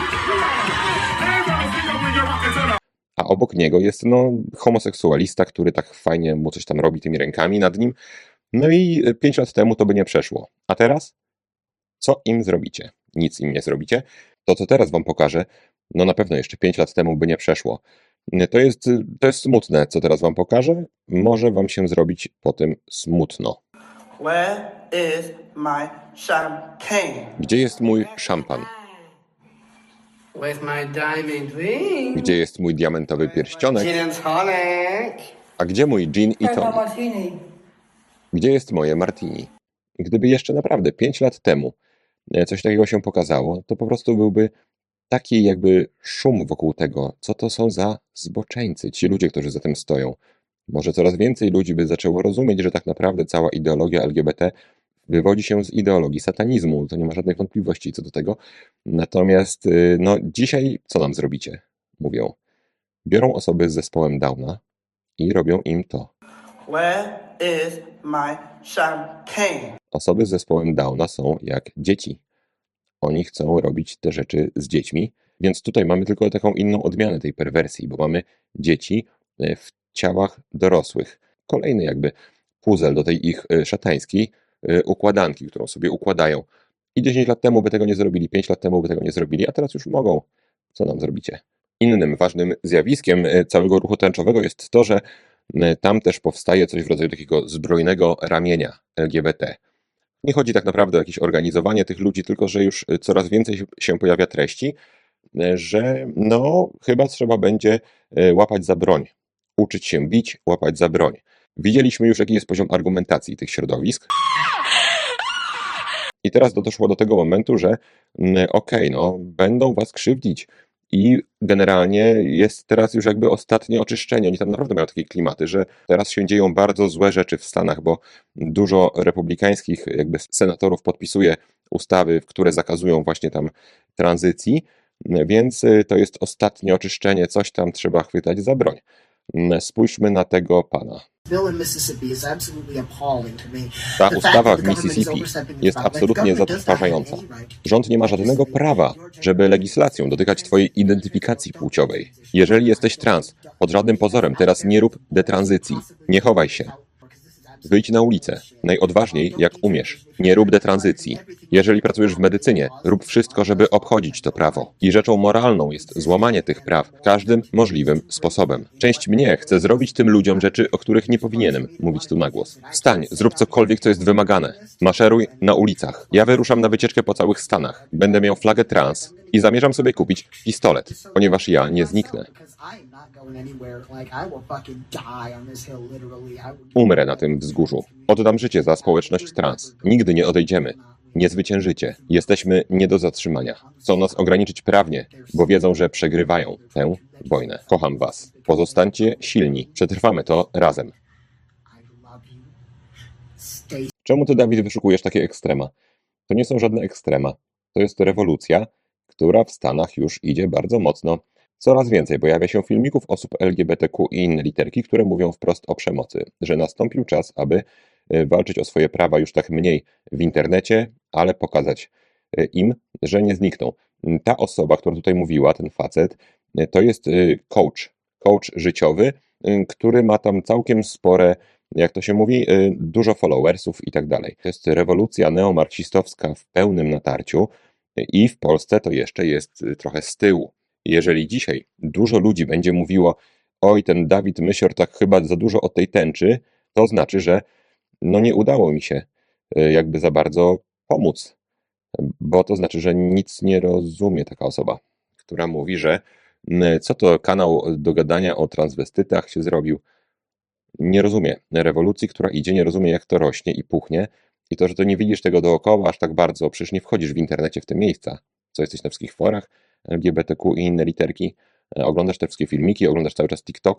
A obok niego jest no homoseksualista, który tak fajnie mu coś tam robi tymi rękami nad nim. No i 5 lat temu to by nie przeszło. A teraz? Co im zrobicie? Nic im nie zrobicie. To, co teraz wam pokażę, no na pewno jeszcze 5 lat temu by nie przeszło. To jest smutne, co teraz wam pokażę. Może wam się zrobić po tym smutno. Where is my champagne? Gdzie jest mój szampan? Where's my diamond ring? Gdzie jest mój diamentowy pierścionek? Gin and tonic. A gdzie mój gin i tonic? martini. Gdzie jest moje martini? Gdyby jeszcze naprawdę 5 lat temu coś takiego się pokazało, to po prostu byłby taki jakby szum wokół tego, co to są za zboczeńcy, ci ludzie, którzy za tym stoją. Może coraz więcej ludzi by zaczęło rozumieć, że tak naprawdę cała ideologia LGBT wywodzi się z ideologii satanizmu. To nie ma żadnych wątpliwości co do tego. Natomiast no, dzisiaj co nam zrobicie? Mówią. Biorą osoby z zespołem Downa i robią im to. Where is my champagne? Osoby z zespołem Downa są jak dzieci. Oni chcą robić te rzeczy z dziećmi, więc tutaj mamy tylko taką inną odmianę tej perwersji, bo mamy dzieci w ciałach dorosłych. Kolejny jakby puzzle do tej ich szatańskiej układanki, którą sobie układają. I 10 lat temu by tego nie zrobili, 5 lat temu by tego nie zrobili, a teraz już mogą. Co nam zrobicie? Innym ważnym zjawiskiem całego ruchu tęczowego jest to, że tam też powstaje coś w rodzaju takiego zbrojnego ramienia LGBT. Nie chodzi tak naprawdę o jakieś organizowanie tych ludzi, tylko że już coraz więcej się pojawia treści, że no chyba trzeba będzie łapać za broń. Uczyć się bić, łapać za broń. Widzieliśmy już, jaki jest poziom argumentacji tych środowisk. I teraz doszło do tego momentu, że okej, no będą was krzywdzić. I generalnie jest teraz już jakby ostatnie oczyszczenie. Oni tam naprawdę mają takie klimaty, że teraz się dzieją bardzo złe rzeczy w Stanach, bo dużo republikańskich jakby senatorów podpisuje ustawy, które zakazują właśnie tam tranzycji, więc to jest ostatnie oczyszczenie, coś tam trzeba chwytać za broń. Spójrzmy na tego pana. Ta ustawa w Mississippi jest absolutnie zatrważająca. Rząd nie ma żadnego prawa, żeby legislacją dotykać twojej identyfikacji płciowej. Jeżeli jesteś trans, pod żadnym pozorem teraz nie rób detranzycji. Nie chowaj się. Wyjdź na ulicę, najodważniej jak umiesz. Nie rób detranzycji. Jeżeli pracujesz w medycynie, rób wszystko, żeby obchodzić to prawo. I rzeczą moralną jest złamanie tych praw każdym możliwym sposobem. Część mnie chce zrobić tym ludziom rzeczy, o których nie powinienem mówić tu na głos. Wstań, zrób cokolwiek, co jest wymagane. Maszeruj na ulicach. Ja wyruszam na wycieczkę po całych Stanach. Będę miał flagę trans i zamierzam sobie kupić pistolet, ponieważ ja nie zniknę. Umrę na tym wzgórzu. Oddam życie za społeczność trans. Nigdy nie odejdziemy. Nie zwyciężycie. Jesteśmy nie do zatrzymania. Chcą nas ograniczyć prawnie, bo wiedzą, że przegrywają tę wojnę. Kocham was. Pozostańcie silni. Przetrwamy to razem. Czemu ty, Dawid, wyszukujesz takie ekstrema? To nie są żadne ekstrema. To jest rewolucja, która w Stanach już idzie bardzo mocno. Coraz więcej pojawia się filmików osób LGBTQ i inne literki, które mówią wprost o przemocy, że nastąpił czas, aby walczyć o swoje prawa już tak mniej w internecie, ale pokazać im, że nie znikną. Ta osoba, która tutaj mówiła, ten facet, to jest coach życiowy, który ma tam całkiem spore, jak to się mówi, dużo followersów i tak dalej. To jest rewolucja neomarksistowska w pełnym natarciu i w Polsce to jeszcze jest trochę z tyłu. Jeżeli dzisiaj dużo ludzi będzie mówiło, oj, ten Dawid Mysior tak chyba za dużo o tej tęczy, to znaczy, że no nie udało mi się jakby za bardzo pomóc, bo to znaczy, że nic nie rozumie taka osoba, która mówi, że co to kanał do gadania o transwestytach się zrobił. Nie rozumie rewolucji, która idzie, nie rozumie jak to rośnie i puchnie i to, że to nie widzisz tego dookoła aż tak bardzo, przecież nie wchodzisz w internecie w te miejsca, co jesteś na wszystkich forach LGBTQ i inne literki, oglądasz te wszystkie filmiki, oglądasz cały czas TikToka,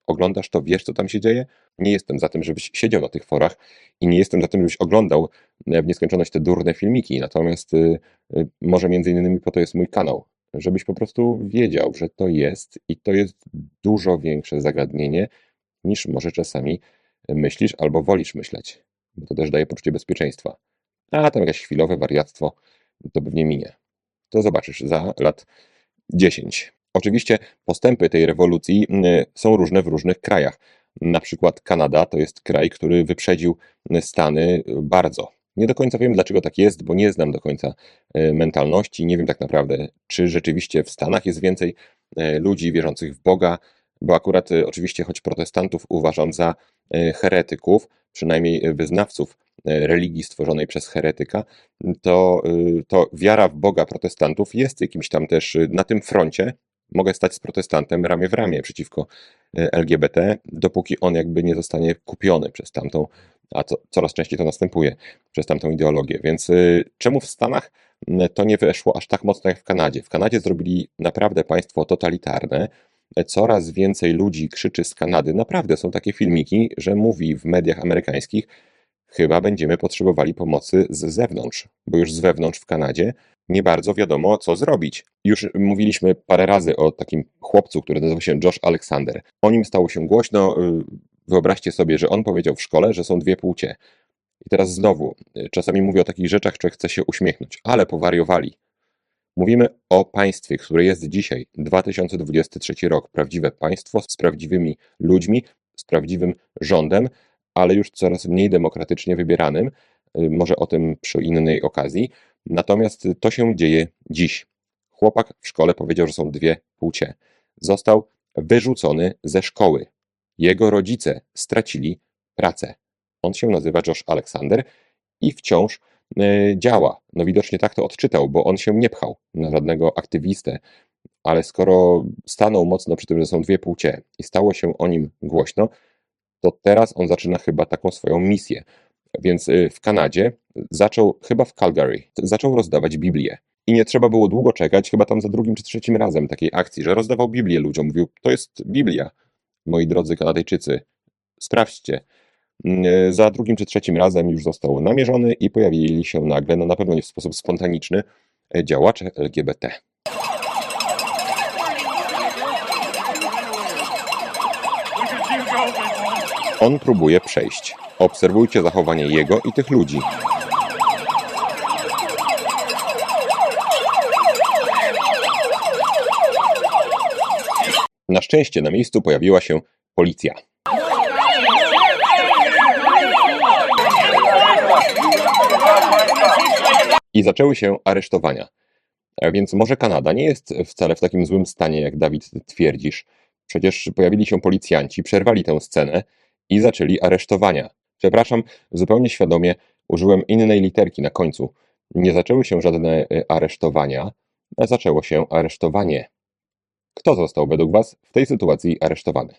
oglądasz to, wiesz, co tam się dzieje. Nie jestem za tym, żebyś siedział na tych forach i nie jestem za tym, żebyś oglądał w nieskończoność te durne filmiki. Natomiast może między innymi po to jest mój kanał, żebyś po prostu wiedział, że to jest i to jest dużo większe zagadnienie, niż może czasami myślisz albo wolisz myśleć. Bo to też daje poczucie bezpieczeństwa. A tam jakieś chwilowe wariactwo to pewnie minie. To zobaczysz za lat 10. Oczywiście postępy tej rewolucji są różne w różnych krajach. Na przykład Kanada to jest kraj, który wyprzedził Stany bardzo. Nie do końca wiem, dlaczego tak jest, bo nie znam do końca mentalności. Nie wiem tak naprawdę, czy rzeczywiście w Stanach jest więcej ludzi wierzących w Boga, bo akurat oczywiście, choć protestantów uważam za heretyków, przynajmniej wyznawców religii stworzonej przez heretyka, to wiara w Boga protestantów jest jakimś tam też na tym froncie. Mogę stać z protestantem ramię w ramię przeciwko LGBT, dopóki on jakby nie zostanie kupiony przez tamtą, a coraz częściej to następuje, przez tamtą ideologię. Więc czemu w Stanach to nie weszło aż tak mocno jak w Kanadzie? W Kanadzie zrobili naprawdę państwo totalitarne. Coraz więcej ludzi krzyczy z Kanady. Naprawdę są takie filmiki, że mówi w mediach amerykańskich, chyba będziemy potrzebowali pomocy z zewnątrz, bo już z wewnątrz w Kanadzie nie bardzo wiadomo, co zrobić. Już mówiliśmy parę razy o takim chłopcu, który nazywa się Josh Alexander. O nim stało się głośno. Wyobraźcie sobie, że on powiedział w szkole, że są dwie płcie. I teraz znowu, czasami mówię o takich rzeczach, człowiek chce się uśmiechnąć, ale powariowali. Mówimy o państwie, które jest dzisiaj, 2023 rok, prawdziwe państwo z prawdziwymi ludźmi, z prawdziwym rządem, ale już coraz mniej demokratycznie wybieranym. Może o tym przy innej okazji. Natomiast to się dzieje dziś. Chłopak w szkole powiedział, że są dwie płcie. Został wyrzucony ze szkoły. Jego rodzice stracili pracę. On się nazywa Josh Alexander i wciąż działa. No widocznie tak to odczytał, bo on się nie pchał na żadnego aktywistę, ale skoro stanął mocno przy tym, że są dwie płcie i stało się o nim głośno, to teraz on zaczyna chyba taką swoją misję. Więc w Kanadzie zaczął, chyba w Calgary, zaczął rozdawać Biblię. I nie trzeba było długo czekać, chyba tam za drugim czy trzecim razem takiej akcji, że rozdawał Biblię ludziom. Mówił, to jest Biblia, moi drodzy Kanadyjczycy, sprawdźcie. Za drugim czy trzecim razem już został namierzony i pojawili się nagle, no na pewno nie w sposób spontaniczny, działacze LGBT. On próbuje przejść. Obserwujcie zachowanie jego i tych ludzi. Na szczęście na miejscu pojawiła się policja. I zaczęły się aresztowania. A więc może Kanada nie jest wcale w takim złym stanie, jak Dawid twierdzisz. Przecież pojawili się policjanci, przerwali tę scenę i zaczęli aresztowania. Przepraszam, zupełnie świadomie użyłem innej literki na końcu. Nie zaczęły się żadne aresztowania, a zaczęło się aresztowanie. Kto został według Was w tej sytuacji aresztowany?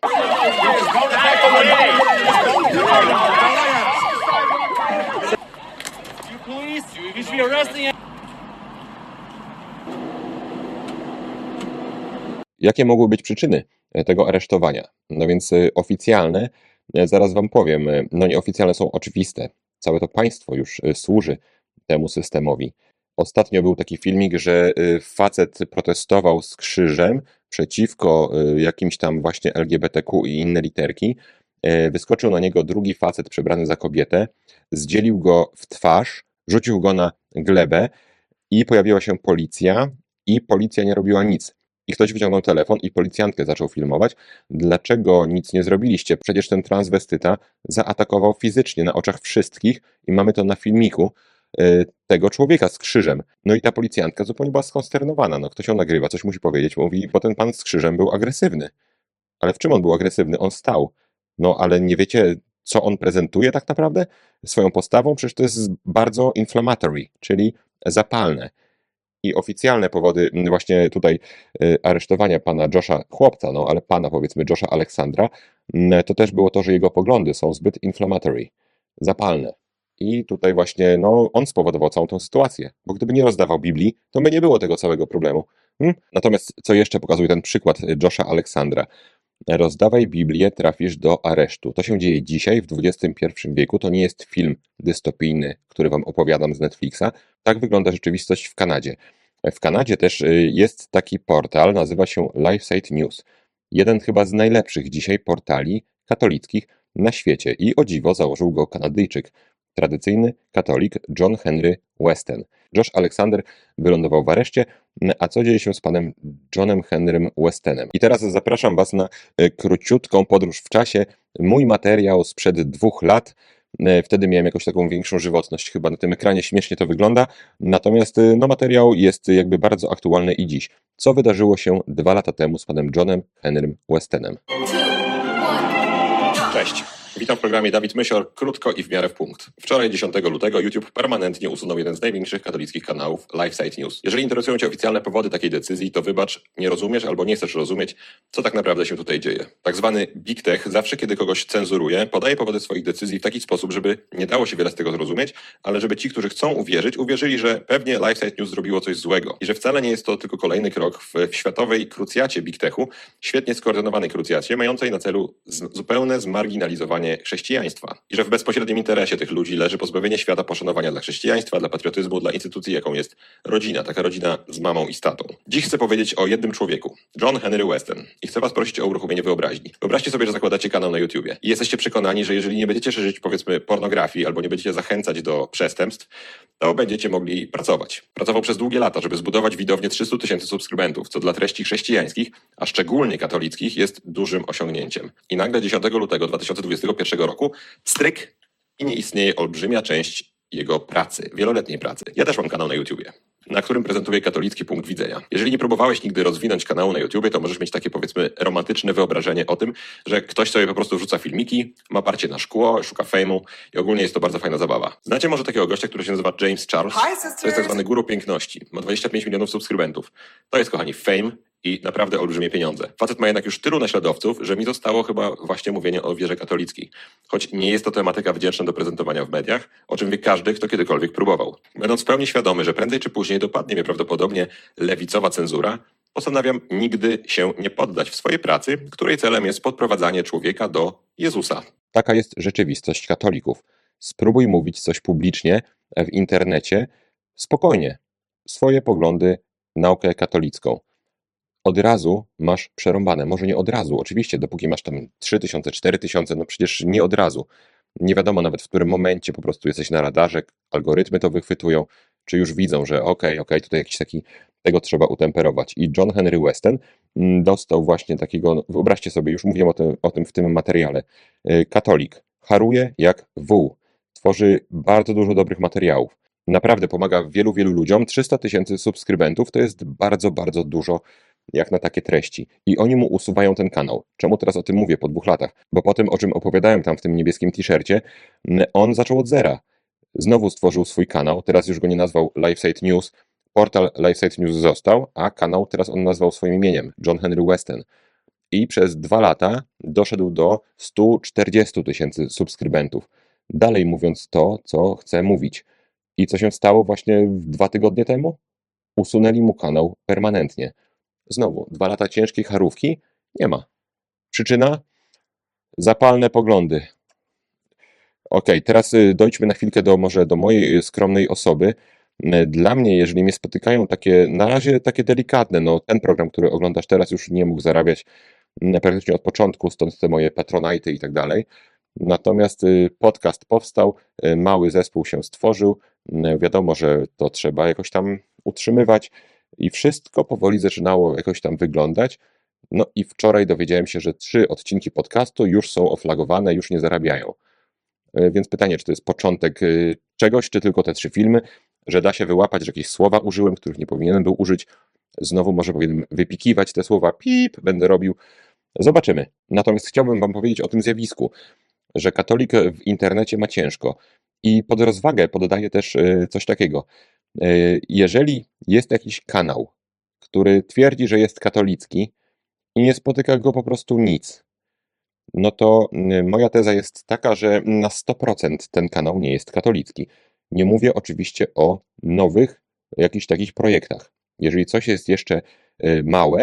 Jakie mogły być przyczyny tego aresztowania? No więc oficjalne, zaraz Wam powiem, no nieoficjalne są oczywiste. Całe to państwo już służy temu systemowi. Ostatnio był taki filmik, że facet protestował z krzyżem przeciwko jakimś tam właśnie LGBTQ i inne literki. Wyskoczył na niego drugi facet przebrany za kobietę, zdzielił go w twarz, rzucił go na glebę i pojawiła się policja i policja nie robiła nic. I ktoś wyciągnął telefon i policjantkę zaczął filmować. Dlaczego nic nie zrobiliście? Przecież ten transwestyta zaatakował fizycznie na oczach wszystkich i mamy to na filmiku tego człowieka z krzyżem. No i ta policjantka zupełnie była skonsternowana. No ktoś ją nagrywa, coś musi powiedzieć. Mówi, bo ten pan z krzyżem był agresywny. Ale w czym on był agresywny? On stał. No ale nie wiecie, co on prezentuje tak naprawdę? Swoją postawą? Przecież to jest bardzo inflammatory, czyli zapalne. I oficjalne powody właśnie tutaj aresztowania pana Josha, chłopca, no ale pana powiedzmy Josha Alexandra, to też było to, że jego poglądy są zbyt inflammatory, zapalne. I tutaj właśnie no, on spowodował całą tę sytuację, bo gdyby nie rozdawał Biblii, to by nie było tego całego problemu. Natomiast co jeszcze pokazuje ten przykład Josha Alexandra? Rozdawaj Biblię, trafisz do aresztu. To się dzieje dzisiaj, w XXI wieku. To nie jest film dystopijny, który wam opowiadam z Netflixa. Tak wygląda rzeczywistość w Kanadzie. W Kanadzie też jest taki portal, nazywa się LifeSite News. Jeden chyba z najlepszych dzisiaj portali katolickich na świecie. I o dziwo założył go Kanadyjczyk, tradycyjny katolik John Henry Weston. Josh Alexander wylądował w areszcie, a co dzieje się z panem Johnem Henrym Westonem? I teraz zapraszam was na króciutką podróż w czasie. Mój materiał sprzed 2 lat. Wtedy miałem jakąś taką większą żywotność. Chyba na tym ekranie śmiesznie to wygląda. Natomiast materiał jest jakby bardzo aktualny i dziś. Co wydarzyło się 2 lata temu z panem Johnem Henrym Westonem? Cześć. Witam w programie Dawid Mysior, krótko i w miarę w punkt. Wczoraj, 10 lutego, YouTube permanentnie usunął jeden z największych katolickich kanałów, LifeSite News. Jeżeli interesują Cię oficjalne powody takiej decyzji, to wybacz, nie rozumiesz albo nie chcesz rozumieć, co tak naprawdę się tutaj dzieje. Tak zwany Big Tech zawsze, kiedy kogoś cenzuruje, podaje powody swoich decyzji w taki sposób, żeby nie dało się wiele z tego zrozumieć, ale żeby ci, którzy chcą uwierzyć, uwierzyli, że pewnie LifeSite News zrobiło coś złego i że wcale nie jest to tylko kolejny krok w światowej krucjacie Big Techu, świetnie skoordynowanej krucjacie, mającej na celu zupełne zmarginalizowanie chrześcijaństwa. I że w bezpośrednim interesie tych ludzi leży pozbawienie świata poszanowania dla chrześcijaństwa, dla patriotyzmu, dla instytucji, jaką jest rodzina. Taka rodzina z mamą i z tatą. Dziś chcę powiedzieć o jednym człowieku. John Henry Weston. I chcę was prosić o uruchomienie wyobraźni. Wyobraźcie sobie, że zakładacie kanał na YouTubie. I jesteście przekonani, że jeżeli nie będziecie szerzyć, powiedzmy, pornografii, albo nie będziecie zachęcać do przestępstw, to będziecie mogli pracować. Pracował przez długie lata, żeby zbudować widownię 300 000 subskrybentów, co dla treści chrześcijańskich, a szczególnie katolickich, jest dużym osiągnięciem. I nagle 10 lutego 2021 roku stryk i nie istnieje olbrzymia część jego pracy, wieloletniej pracy. Ja też mam kanał na YouTubie, na którym prezentuję katolicki punkt widzenia. Jeżeli nie próbowałeś nigdy rozwinąć kanału na YouTubie, to możesz mieć takie, powiedzmy, romantyczne wyobrażenie o tym, że ktoś sobie po prostu wrzuca filmiki, ma parcie na szkło, szuka fejmu i ogólnie jest to bardzo fajna zabawa. Znacie może takiego gościa, który się nazywa James Charles? To jest tak zwany guru piękności. Ma 25 milionów subskrybentów. To jest, kochani, fame i naprawdę olbrzymie pieniądze. Facet ma jednak już tylu naśladowców, że mi zostało chyba właśnie mówienie o wierze katolickiej. Choć nie jest to tematyka wdzięczna do prezentowania w mediach, o czym wie każdy, kto kiedykolwiek próbował. Będąc w pełni świadomy, że prędzej czy później dopadnie mnie prawdopodobnie lewicowa cenzura, postanawiam nigdy się nie poddać w swojej pracy, której celem jest podprowadzanie człowieka do Jezusa. Taka jest rzeczywistość katolików. Spróbuj mówić coś publicznie w internecie, spokojnie, swoje poglądy, naukę katolicką. Od razu masz przerąbane. Może nie od razu, oczywiście, dopóki masz tam 3000, 4000, no przecież nie od razu. Nie wiadomo nawet, w którym momencie po prostu jesteś na radarze, algorytmy to wychwytują, czy już widzą, że okej, tutaj jakiś taki, tego trzeba utemperować. I John Henry Weston dostał właśnie takiego, no, wyobraźcie sobie, już mówiłem o tym w tym materiale, katolik, haruje jak wół, tworzy bardzo dużo dobrych materiałów. Naprawdę pomaga wielu ludziom. 300 000 subskrybentów to jest bardzo, bardzo dużo jak na takie treści. I oni mu usuwają ten kanał. Czemu teraz o tym mówię po 2 latach? Bo po tym, o czym opowiadałem tam w tym niebieskim t-shircie, on zaczął od zera. Znowu stworzył swój kanał, teraz już go nie nazwał LifeSite News. Portal LifeSite News został, a kanał teraz on nazwał swoim imieniem, John Henry Weston. I przez 2 lata doszedł do 140 000 subskrybentów. Dalej mówiąc to, co chce mówić. I co się stało właśnie 2 tygodnie temu? Usunęli mu kanał permanentnie. Znowu, 2 lata ciężkiej charówki? Nie ma. Przyczyna? Zapalne poglądy. Okej, teraz dojdźmy na chwilkę do mojej skromnej osoby. Dla mnie, jeżeli mnie spotykają takie, na razie takie delikatne, no ten program, który oglądasz teraz, już nie mógł zarabiać praktycznie od początku, stąd te moje patronajty i tak dalej. Natomiast podcast powstał, mały zespół się stworzył, wiadomo, że to trzeba jakoś tam utrzymywać i wszystko powoli zaczynało jakoś tam wyglądać. No i wczoraj dowiedziałem się, że 3 odcinki podcastu już są oflagowane, już nie zarabiają. Więc pytanie, czy to jest początek czegoś, czy tylko te 3 filmy, że da się wyłapać, że jakieś słowa użyłem, których nie powinienem był użyć. Znowu może powinienem wypikiwać te słowa, pip, będę robił. Zobaczymy. Natomiast chciałbym wam powiedzieć o tym zjawisku, że katolik w internecie ma ciężko. I pod rozwagę poddaję też coś takiego. Jeżeli jest jakiś kanał, który twierdzi, że jest katolicki i nie spotyka go po prostu nic, no to moja teza jest taka, że na 100% ten kanał nie jest katolicki. Nie mówię oczywiście o nowych jakichś takich projektach. Jeżeli coś jest jeszcze małe,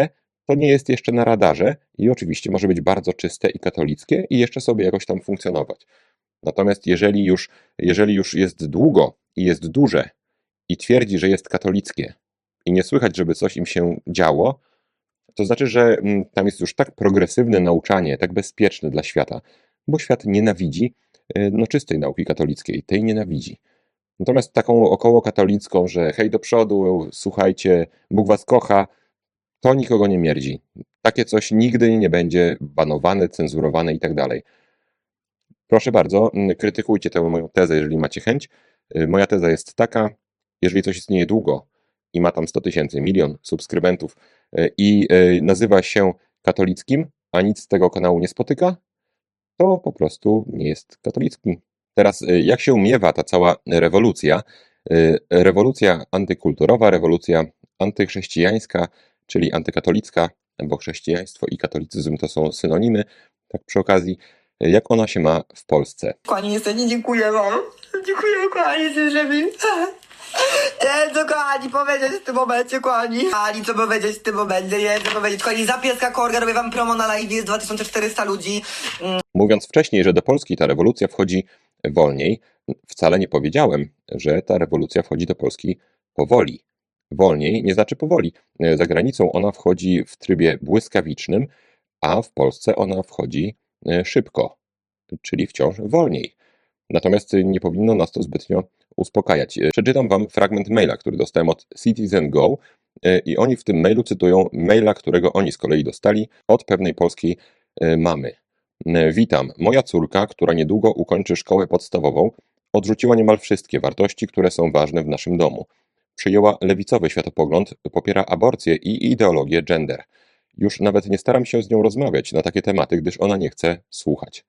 to nie jest jeszcze na radarze i oczywiście może być bardzo czyste i katolickie i jeszcze sobie jakoś tam funkcjonować. Natomiast jeżeli już jest długo i jest duże i twierdzi, że jest katolickie i nie słychać, żeby coś im się działo, to znaczy, że tam jest już tak progresywne nauczanie, tak bezpieczne dla świata, bo świat nienawidzi czystej nauki katolickiej, tej nienawidzi. Natomiast taką około katolicką, że hej do przodu, słuchajcie, Bóg was kocha, to nikogo nie mierdzi. Takie coś nigdy nie będzie banowane, cenzurowane i tak dalej. Proszę bardzo, krytykujcie tę moją tezę, jeżeli macie chęć. Moja teza jest taka, jeżeli coś istnieje długo i ma tam 100 000, milion subskrybentów i nazywa się katolickim, a nic z tego kanału nie spotyka, to po prostu nie jest katolicki. Teraz jak się miewa ta cała rewolucja? Rewolucja antykulturowa, rewolucja antychrześcijańska, czyli antykatolicka, bo chrześcijaństwo i katolicyzm to są synonimy, tak przy okazji, jak ona się ma w Polsce. Kochani, niestety dziękuję wam. Dziękuję, kochani, że mi... Nie, co kochani powiedzieć w tym momencie, kochani. Kochani, co powiedzieć w tym momencie, nie, co powiedzieć. Kochani, za pieska korga robię wam promo na live, jest 2400 ludzi. Mówiąc wcześniej, że do Polski ta rewolucja wchodzi wolniej, wcale nie powiedziałem, że ta rewolucja wchodzi do Polski powoli. Wolniej nie znaczy powoli. Za granicą ona wchodzi w trybie błyskawicznym, a w Polsce ona wchodzi szybko, czyli wciąż wolniej. Natomiast nie powinno nas to zbytnio uspokajać. Przeczytam wam fragment maila, który dostałem od Citizen Go i oni w tym mailu cytują maila, którego oni z kolei dostali od pewnej polskiej mamy. Witam. Moja córka, która niedługo ukończy szkołę podstawową, odrzuciła niemal wszystkie wartości, które są ważne w naszym domu. Przyjęła lewicowy światopogląd, popiera aborcję i ideologię gender. Już nawet nie staram się z nią rozmawiać na takie tematy, gdyż ona nie chce słuchać.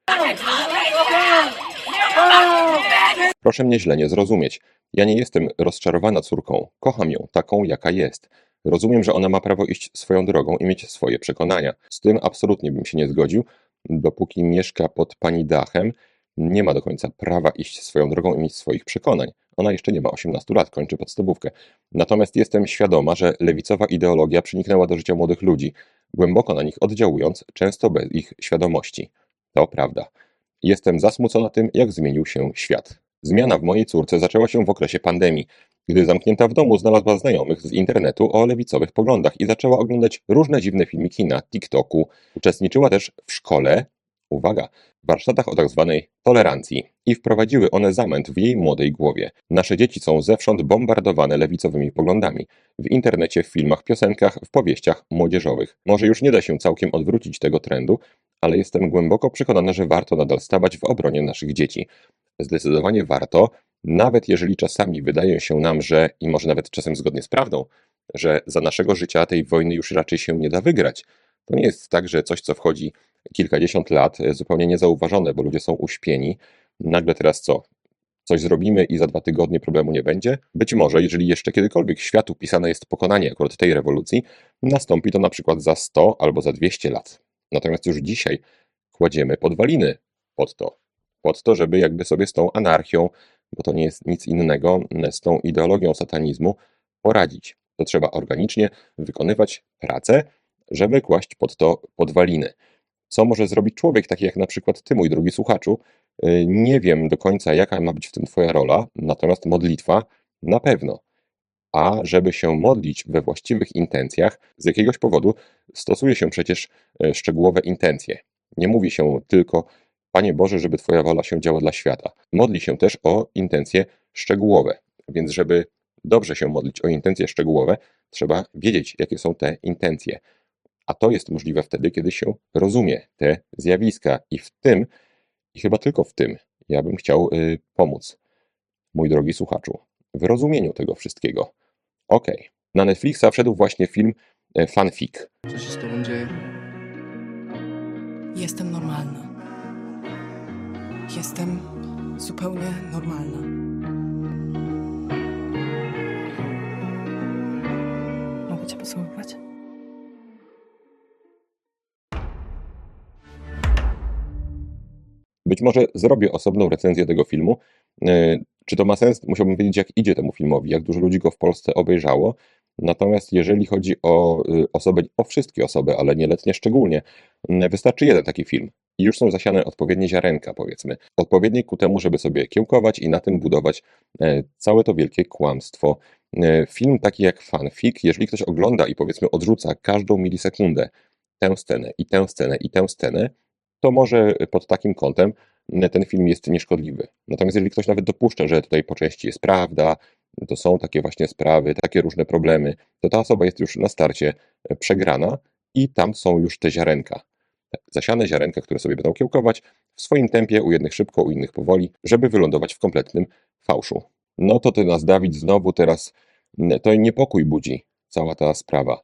Proszę mnie źle nie zrozumieć. Ja nie jestem rozczarowana córką. Kocham ją taką, jaka jest. Rozumiem, że ona ma prawo iść swoją drogą i mieć swoje przekonania. Z tym absolutnie bym się nie zgodził. Dopóki mieszka pod pani dachem, nie ma do końca prawa iść swoją drogą i mieć swoich przekonań. Ona jeszcze nie ma 18 lat, kończy podstawówkę. Natomiast jestem świadoma, że lewicowa ideologia przeniknęła do życia młodych ludzi, głęboko na nich oddziałując, często bez ich świadomości. To prawda. Jestem zasmucona tym, jak zmienił się świat. Zmiana w mojej córce zaczęła się w okresie pandemii. Gdy zamknięta w domu, znalazła znajomych z internetu o lewicowych poglądach i zaczęła oglądać różne dziwne filmiki na TikToku. Uczestniczyła też w szkole, uwaga, w warsztatach o tzw. tolerancji i wprowadziły one zamęt w jej młodej głowie. Nasze dzieci są zewsząd bombardowane lewicowymi poglądami. W internecie, w filmach, piosenkach, w powieściach młodzieżowych. Może już nie da się całkiem odwrócić tego trendu, ale jestem głęboko przekonana, że warto nadal stawać w obronie naszych dzieci. Zdecydowanie warto, nawet jeżeli czasami wydaje się nam, że, i może nawet czasem zgodnie z prawdą, że za naszego życia tej wojny już raczej się nie da wygrać. To nie jest tak, że coś, co wchodzi kilkadziesiąt lat, zupełnie niezauważone, bo ludzie są uśpieni. Nagle teraz co? Coś zrobimy i za 2 tygodnie problemu nie będzie? Być może, jeżeli jeszcze kiedykolwiek światu pisane jest pokonanie akurat tej rewolucji, nastąpi to na przykład za 100 albo za 200 lat. Natomiast już dzisiaj kładziemy podwaliny pod to, żeby jakby sobie z tą anarchią, bo to nie jest nic innego, z tą ideologią satanizmu poradzić. To trzeba organicznie wykonywać pracę, żeby kłaść pod to podwaliny. Co może zrobić człowiek, taki jak na przykład ty, mój drogi słuchaczu? Nie wiem do końca, jaka ma być w tym twoja rola, natomiast modlitwa na pewno. A żeby się modlić we właściwych intencjach, z jakiegoś powodu stosuje się przecież szczegółowe intencje. Nie mówi się tylko, Panie Boże, żeby Twoja wola się działa dla świata. Modli się też o intencje szczegółowe. Więc żeby dobrze się modlić o intencje szczegółowe, trzeba wiedzieć, jakie są te intencje. A to jest możliwe wtedy, kiedy się rozumie te zjawiska. I w tym, i chyba tylko w tym, ja bym chciał pomóc, mój drogi słuchaczu, w rozumieniu tego wszystkiego. Okej. Na Netflixa wszedł właśnie film Fanfic. Co się z tobą dzieje? Jestem normalna. Jestem zupełnie normalna. Mogę cię pocałować? Być może zrobię osobną recenzję tego filmu. Czy to ma sens? Musiałbym wiedzieć, jak idzie temu filmowi, jak dużo ludzi go w Polsce obejrzało. Natomiast jeżeli chodzi o osoby, o wszystkie osoby, ale nieletnie szczególnie, wystarczy jeden taki film. I już są zasiane odpowiednie ziarenka, powiedzmy. Odpowiednie ku temu, żeby sobie kiełkować i na tym budować całe to wielkie kłamstwo. Film taki jak fanfic, jeżeli ktoś ogląda i powiedzmy odrzuca każdą milisekundę tę scenę i tę scenę i tę scenę, to może pod takim kątem ten film jest nieszkodliwy. Natomiast jeżeli ktoś nawet dopuszcza, że tutaj po części jest prawda, to są takie właśnie sprawy, takie różne problemy, to ta osoba jest już na starcie przegrana i tam są już te ziarenka. Zasiane ziarenka, które sobie będą kiełkować w swoim tempie, u jednych szybko, u innych powoli, żeby wylądować w kompletnym fałszu. No to ty nas, Dawid, znowu teraz, to niepokój budzi cała ta sprawa.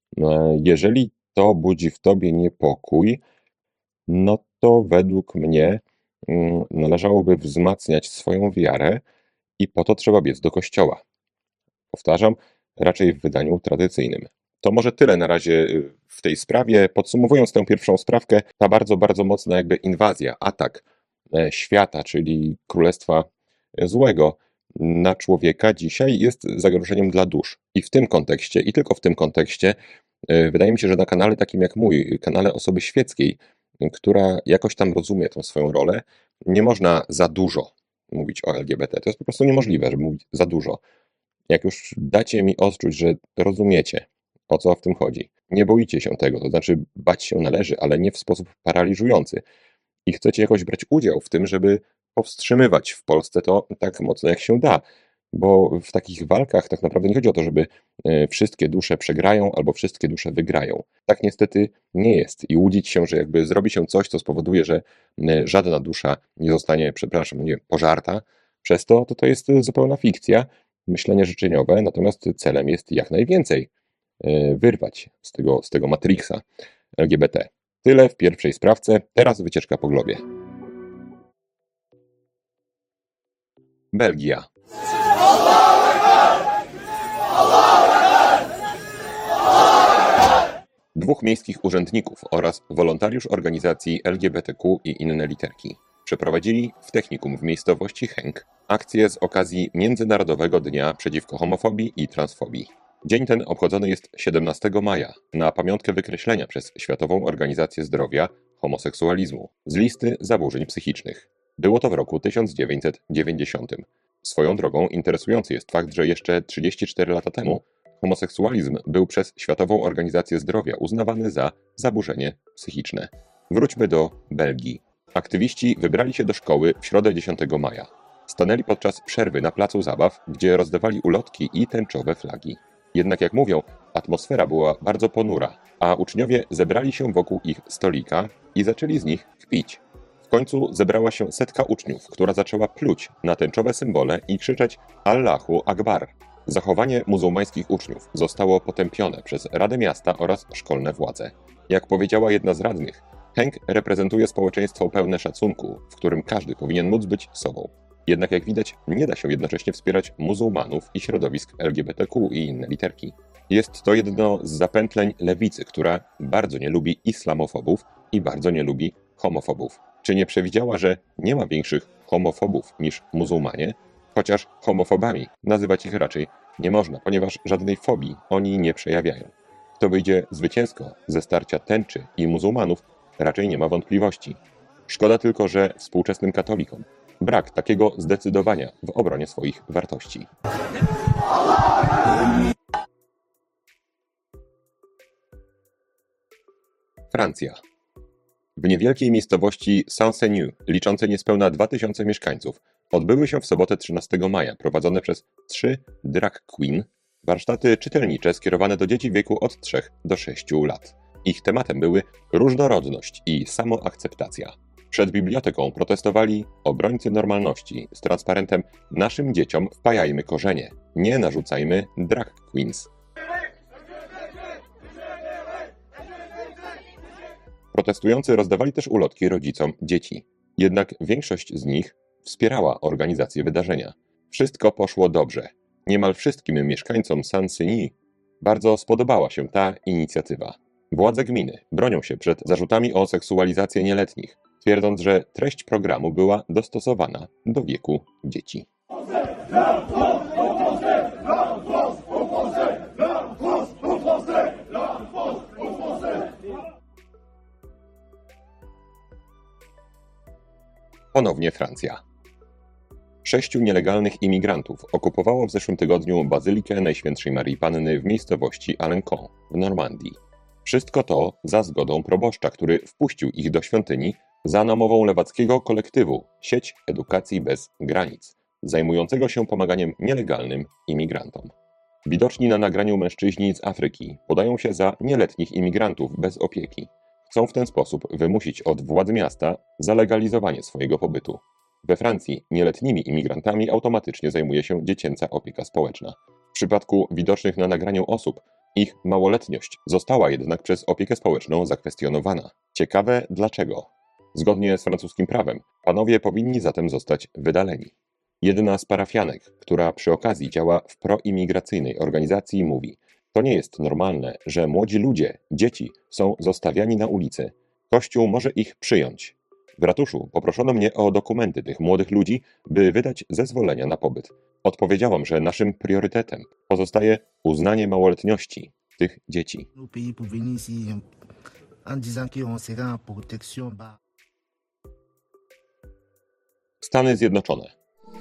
Jeżeli to budzi w tobie niepokój, no to według mnie należałoby wzmacniać swoją wiarę i po to trzeba biec do kościoła. Powtarzam, raczej w wydaniu tradycyjnym. To może tyle na razie w tej sprawie. Podsumowując tę pierwszą sprawkę, ta bardzo, bardzo mocna jakby inwazja, atak świata, czyli królestwa złego na człowieka dzisiaj jest zagrożeniem dla dusz. I w tym kontekście, i tylko w tym kontekście, wydaje mi się, że na kanale takim jak mój, kanale osoby świeckiej, która jakoś tam rozumie tę swoją rolę, nie można za dużo mówić o LGBT. To jest po prostu niemożliwe, żeby mówić za dużo. Jak już dacie mi odczuć, że rozumiecie, o co w tym chodzi, nie boicie się tego, to znaczy bać się należy, ale nie w sposób paraliżujący i chcecie jakoś brać udział w tym, żeby powstrzymywać w Polsce to tak mocno jak się da, bo w takich walkach tak naprawdę nie chodzi o to, żeby wszystkie dusze przegrają albo wszystkie dusze wygrają. Tak niestety nie jest i łudzić się, że jakby zrobi się coś, co spowoduje, że żadna dusza nie zostanie, przepraszam, nie wiem, pożarta przez to jest zupełna fikcja, myślenie życzeniowe, natomiast celem jest jak najwięcej wyrwać z tego Matrixa LGBT. Tyle w pierwszej sprawce, teraz wycieczka po globie. Belgia. Dwóch miejskich urzędników oraz wolontariusz organizacji LGBTQ i inne literki przeprowadzili w technikum w miejscowości Henk akcję z okazji Międzynarodowego Dnia Przeciwko Homofobii i Transfobii. Dzień ten obchodzony jest 17 maja na pamiątkę wykreślenia przez Światową Organizację Zdrowia homoseksualizmu z listy zaburzeń psychicznych. Było to w roku 1990. Swoją drogą interesujący jest fakt, że jeszcze 34 lata temu homoseksualizm był przez Światową Organizację Zdrowia uznawany za zaburzenie psychiczne. Wróćmy do Belgii. Aktywiści wybrali się do szkoły w środę 10 maja. Stanęli podczas przerwy na placu zabaw, gdzie rozdawali ulotki i tęczowe flagi. Jednak jak mówią, atmosfera była bardzo ponura, a uczniowie zebrali się wokół ich stolika i zaczęli z nich kpić. W końcu zebrała się setka uczniów, która zaczęła pluć na tęczowe symbole i krzyczeć Allahu Akbar. Zachowanie muzułmańskich uczniów zostało potępione przez Radę Miasta oraz szkolne władze. Jak powiedziała jedna z radnych, Henk reprezentuje społeczeństwo pełne szacunku, w którym każdy powinien móc być sobą. Jednak jak widać, nie da się jednocześnie wspierać muzułmanów i środowisk LGBTQ i inne literki. Jest to jedno z zapętleń lewicy, która bardzo nie lubi islamofobów i bardzo nie lubi homofobów. Czy nie przewidziała, że nie ma większych homofobów niż muzułmanie? Chociaż homofobami nazywać ich raczej nie można, ponieważ żadnej fobii oni nie przejawiają. Kto wyjdzie zwycięsko ze starcia tęczy i muzułmanów, raczej nie ma wątpliwości. Szkoda tylko, że współczesnym katolikom brak takiego zdecydowania w obronie swoich wartości. Francja. W niewielkiej miejscowości Saint-Senu, liczącej niespełna 2000 mieszkańców, odbyły się w sobotę 13 maja prowadzone przez 3 drag queen warsztaty czytelnicze skierowane do dzieci w wieku od 3 do 6 lat. Ich tematem były różnorodność i samoakceptacja. Przed biblioteką protestowali obrońcy normalności z transparentem Naszym dzieciom wpajajmy korzenie, nie narzucajmy drag queens. Protestujący rozdawali też ulotki rodzicom dzieci. Jednak większość z nich wspierała organizację wydarzenia. Wszystko poszło dobrze. Niemal wszystkim mieszkańcom Saint-Senu bardzo spodobała się ta inicjatywa. Władze gminy bronią się przed zarzutami o seksualizację nieletnich, twierdząc, że treść programu była dostosowana do wieku dzieci. Ponownie Francja. 6 nielegalnych imigrantów okupowało w zeszłym tygodniu Bazylikę Najświętszej Marii Panny w miejscowości Alencon w Normandii. Wszystko to za zgodą proboszcza, który wpuścił ich do świątyni za namową lewackiego kolektywu Sieć Edukacji Bez Granic, zajmującego się pomaganiem nielegalnym imigrantom. Widoczni na nagraniu mężczyźni z Afryki podają się za nieletnich imigrantów bez opieki. Chcą w ten sposób wymusić od władz miasta zalegalizowanie swojego pobytu. We Francji nieletnimi imigrantami automatycznie zajmuje się dziecięca opieka społeczna. W przypadku widocznych na nagraniu osób ich małoletność została jednak przez opiekę społeczną zakwestionowana. Ciekawe dlaczego. Zgodnie z francuskim prawem panowie powinni zatem zostać wydaleni. Jedna z parafianek, która przy okazji działa w proimigracyjnej organizacji, mówi: to nie jest normalne, że młodzi ludzie, dzieci są zostawiani na ulicy. Kościół może ich przyjąć. W ratuszu poproszono mnie o dokumenty tych młodych ludzi, by wydać zezwolenia na pobyt. Odpowiedziałam, że naszym priorytetem pozostaje uznanie małoletności tych dzieci. Stany Zjednoczone.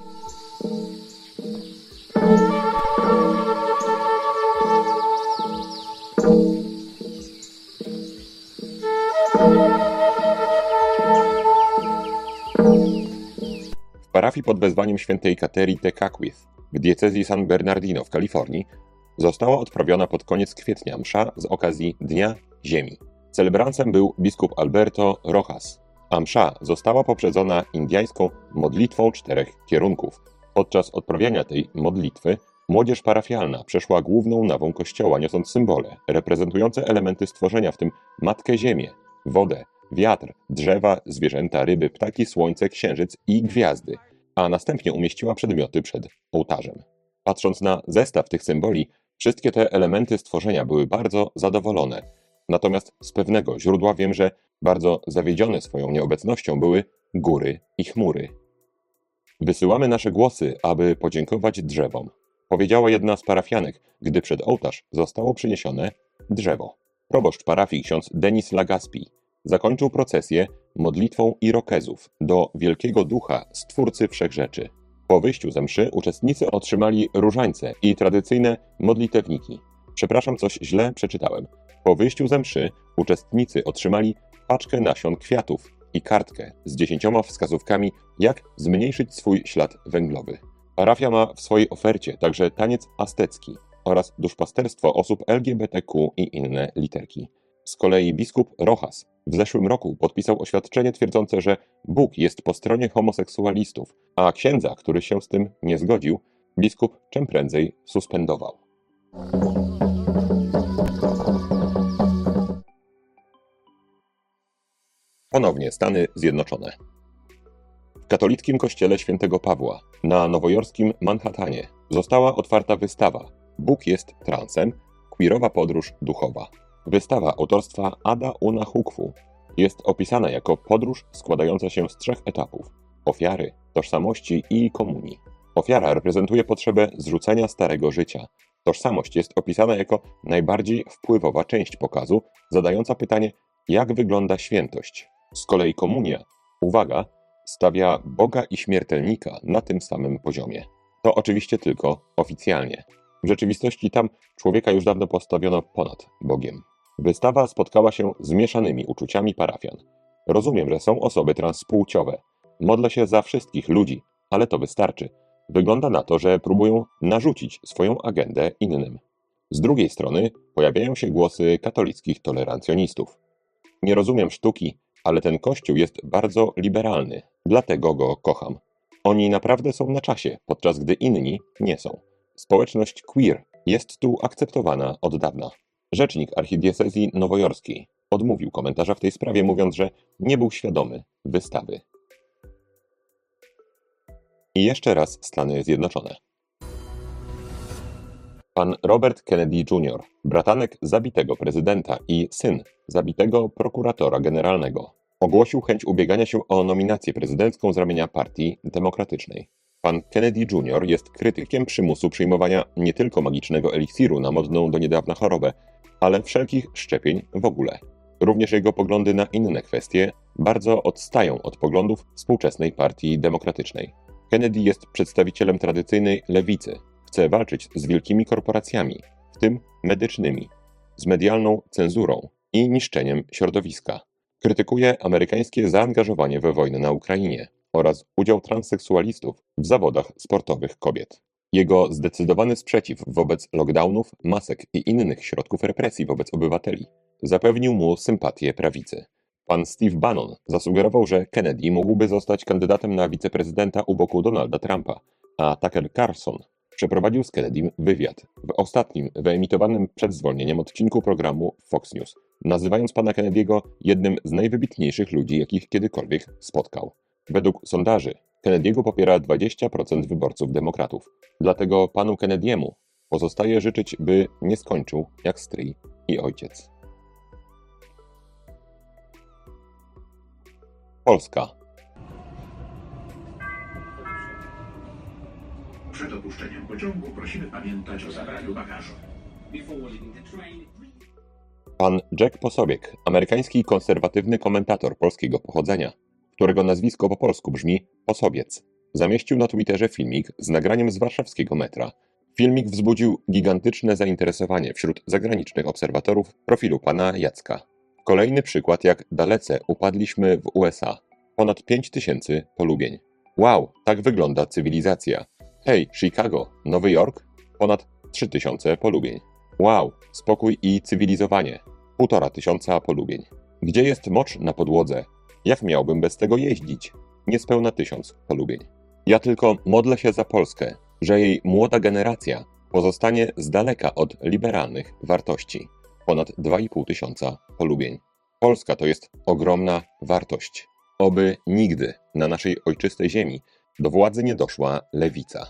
W parafii pod wezwaniem świętej Katerii Tekakwith w diecezji San Bernardino w Kalifornii została odprawiona pod koniec kwietnia msza z okazji Dnia Ziemi. Celebrantem był biskup Alberto Rojas, a msza została poprzedzona indyjską modlitwą 4 kierunków. Podczas odprawiania tej modlitwy młodzież parafialna przeszła główną nawą kościoła, niosąc symbole reprezentujące elementy stworzenia, w tym Matkę Ziemię, wodę, wiatr, drzewa, zwierzęta, ryby, ptaki, słońce, księżyc i gwiazdy, a następnie umieściła przedmioty przed ołtarzem. Patrząc na zestaw tych symboli, wszystkie te elementy stworzenia były bardzo zadowolone. Natomiast z pewnego źródła wiem, że bardzo zawiedzione swoją nieobecnością były góry i chmury. Wysyłamy nasze głosy, aby podziękować drzewom, powiedziała jedna z parafianek, gdy przed ołtarz zostało przyniesione drzewo. Proboszcz parafii ksiądz Denis Lagaspi zakończył procesję modlitwą Irokezów do Wielkiego Ducha, Stwórcy Wszechrzeczy. Po wyjściu ze mszy uczestnicy otrzymali różańce i tradycyjne modlitewniki. Przepraszam, coś źle przeczytałem. Po wyjściu ze mszy uczestnicy otrzymali paczkę nasion kwiatów i kartkę z 10 wskazówkami, jak zmniejszyć swój ślad węglowy. Parafia ma w swojej ofercie także taniec aztecki oraz duszpasterstwo osób LGBTQ i inne literki. Z kolei biskup Rojas w zeszłym roku podpisał oświadczenie twierdzące, że Bóg jest po stronie homoseksualistów, a księdza, który się z tym nie zgodził, biskup czym prędzej suspendował. Ponownie Stany Zjednoczone. W katolickim kościele świętego Pawła na nowojorskim Manhattanie została otwarta wystawa Bóg jest transem – queerowa podróż duchowa. Wystawa autorstwa Ada Unahukwu jest opisana jako podróż składająca się z 3 etapów – ofiary, tożsamości i komunii. Ofiara reprezentuje potrzebę zrzucenia starego życia. Tożsamość jest opisana jako najbardziej wpływowa część pokazu, zadająca pytanie, jak wygląda świętość. Z kolei komunia, uwaga, stawia Boga i śmiertelnika na tym samym poziomie. To oczywiście tylko oficjalnie. W rzeczywistości tam człowieka już dawno postawiono ponad Bogiem. Wystawa spotkała się z mieszanymi uczuciami parafian. Rozumiem, że są osoby transpłciowe. Modlę się za wszystkich ludzi, ale to wystarczy. Wygląda na to, że próbują narzucić swoją agendę innym. Z drugiej strony pojawiają się głosy katolickich tolerancjonistów. Nie rozumiem sztuki, ale ten kościół jest bardzo liberalny, dlatego go kocham. Oni naprawdę są na czasie, podczas gdy inni nie są. Społeczność queer jest tu akceptowana od dawna. Rzecznik archidiecezji nowojorskiej odmówił komentarza w tej sprawie, mówiąc, że nie był świadomy wystawy. I jeszcze raz Stany Zjednoczone. Pan Robert Kennedy Jr., bratanek zabitego prezydenta i syn zabitego prokuratora generalnego, ogłosił chęć ubiegania się o nominację prezydencką z ramienia Partii Demokratycznej. Pan Kennedy Jr. jest krytykiem przymusu przyjmowania nie tylko magicznego eliksiru na modną do niedawna chorobę, ale wszelkich szczepień w ogóle. Również jego poglądy na inne kwestie bardzo odstają od poglądów współczesnej Partii Demokratycznej. Kennedy jest przedstawicielem tradycyjnej lewicy. Chce walczyć z wielkimi korporacjami, w tym medycznymi, z medialną cenzurą i niszczeniem środowiska. Krytykuje amerykańskie zaangażowanie we wojnę na Ukrainie oraz udział transseksualistów w zawodach sportowych kobiet. Jego zdecydowany sprzeciw wobec lockdownów, masek i innych środków represji wobec obywateli zapewnił mu sympatię prawicy. Pan Steve Bannon zasugerował, że Kennedy mógłby zostać kandydatem na wiceprezydenta u boku Donalda Trumpa, a Tucker Carlson przeprowadził z Kennedym wywiad w ostatnim wyemitowanym przed zwolnieniem odcinku programu Fox News, nazywając pana Kennedy'ego jednym z najwybitniejszych ludzi, jakich kiedykolwiek spotkał. Według sondaży Kennedy'ego popiera 20% wyborców demokratów. Dlatego panu Kennedy'emu pozostaje życzyć, by nie skończył jak stryj i ojciec. Polska. Przed opuszczeniem pociągu prosimy pamiętać o zabraniu bagażu. Pan Jack Posobiec, amerykański konserwatywny komentator polskiego pochodzenia, którego nazwisko po polsku brzmi Posobiec, zamieścił na Twitterze filmik z nagraniem z warszawskiego metra. Filmik wzbudził gigantyczne zainteresowanie wśród zagranicznych obserwatorów profilu pana Jacka. Kolejny przykład, jak dalece upadliśmy w USA. Ponad 5000 polubień. Wow, tak wygląda cywilizacja. Hej, Chicago, Nowy Jork? Ponad 3000 polubień. Wow, spokój i cywilizowanie. 1500 polubień. Gdzie jest mocz na podłodze? Jak miałbym bez tego jeździć? Niespełna 1000 polubień. Ja tylko modlę się za Polskę, że jej młoda generacja pozostanie z daleka od liberalnych wartości. Ponad 2500 polubień. Polska to jest ogromna wartość. Oby nigdy na naszej ojczystej ziemi do władzy nie doszła lewica.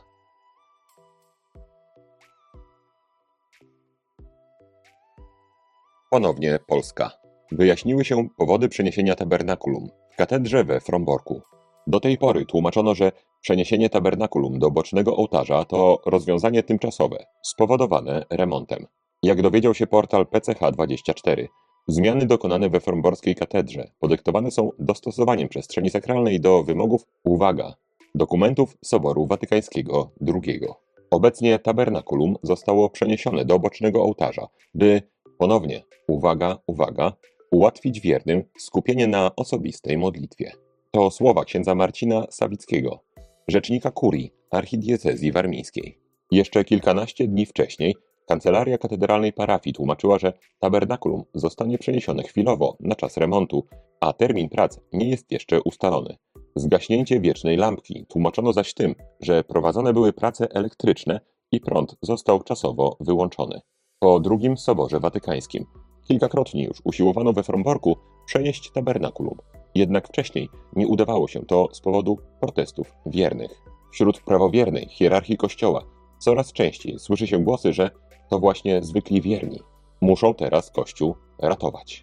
Ponownie Polska. Wyjaśniły się powody przeniesienia tabernakulum w katedrze we Fromborku. Do tej pory tłumaczono, że przeniesienie tabernakulum do bocznego ołtarza to rozwiązanie tymczasowe, spowodowane remontem. Jak dowiedział się portal PCH24, zmiany dokonane we fromborskiej katedrze podyktowane są dostosowaniem przestrzeni sakralnej do wymogów, uwaga, dokumentów Soboru Watykańskiego II. Obecnie tabernakulum zostało przeniesione do bocznego ołtarza, by ponownie, uwaga, ułatwić wiernym skupienie na osobistej modlitwie. To słowa księdza Marcina Sawickiego, rzecznika kurii archidiecezji warmińskiej. Jeszcze kilkanaście dni wcześniej kancelaria katedralnej parafii tłumaczyła, że tabernakulum zostanie przeniesione chwilowo na czas remontu, a termin prac nie jest jeszcze ustalony. Zgaśnięcie wiecznej lampki tłumaczono zaś tym, że prowadzone były prace elektryczne i prąd został czasowo wyłączony. Po II Soborze Watykańskim kilkakrotnie już usiłowano we Fromborku przenieść tabernakulum. Jednak wcześniej nie udawało się to z powodu protestów wiernych. Wśród prawowiernej hierarchii Kościoła coraz częściej słyszy się głosy, że to właśnie zwykli wierni muszą teraz Kościół ratować.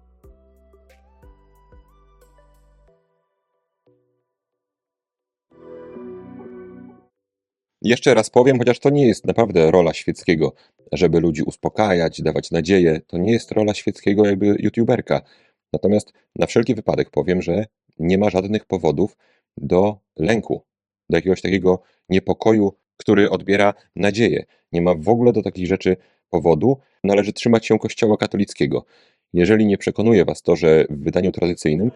Jeszcze raz powiem, chociaż to nie jest naprawdę rola świeckiego, żeby ludzi uspokajać, dawać nadzieję. To nie jest rola świeckiego jakby youtuberka. Natomiast na wszelki wypadek powiem, że nie ma żadnych powodów do lęku, do jakiegoś takiego niepokoju, który odbiera nadzieję. Nie ma w ogóle do takich rzeczy powodu. Należy trzymać się Kościoła katolickiego. Jeżeli nie przekonuje was to, że w wydaniu tradycyjnym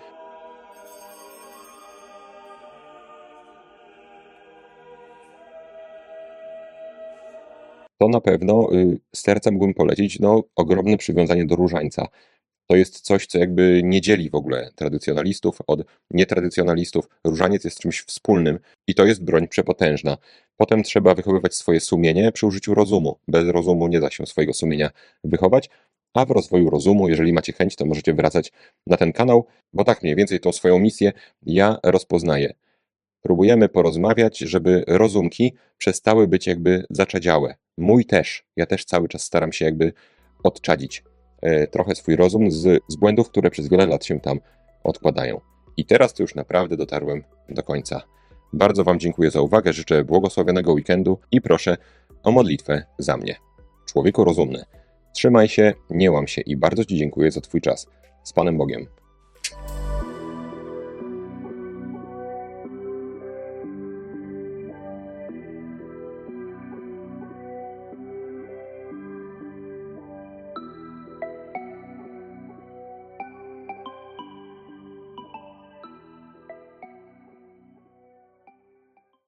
to na pewno z serca mógłbym polecić ogromne przywiązanie do różańca. To jest coś, co jakby nie dzieli w ogóle tradycjonalistów od nietradycjonalistów. Różaniec jest czymś wspólnym i to jest broń przepotężna. Potem trzeba wychowywać swoje sumienie przy użyciu rozumu. Bez rozumu nie da się swojego sumienia wychować, a w rozwoju rozumu, jeżeli macie chęć, to możecie wracać na ten kanał, bo tak mniej więcej tą swoją misję ja rozpoznaję. Próbujemy porozmawiać, żeby rozumki przestały być jakby zaczadziałe. Mój też. Ja też cały czas staram się jakby odczadzić trochę swój rozum z błędów, które przez wiele lat się tam odkładają. I teraz to już naprawdę dotarłem do końca. Bardzo wam dziękuję za uwagę, życzę błogosławionego weekendu i proszę o modlitwę za mnie. Człowieku rozumny, trzymaj się, nie łam się i bardzo ci dziękuję za twój czas. Z Panem Bogiem.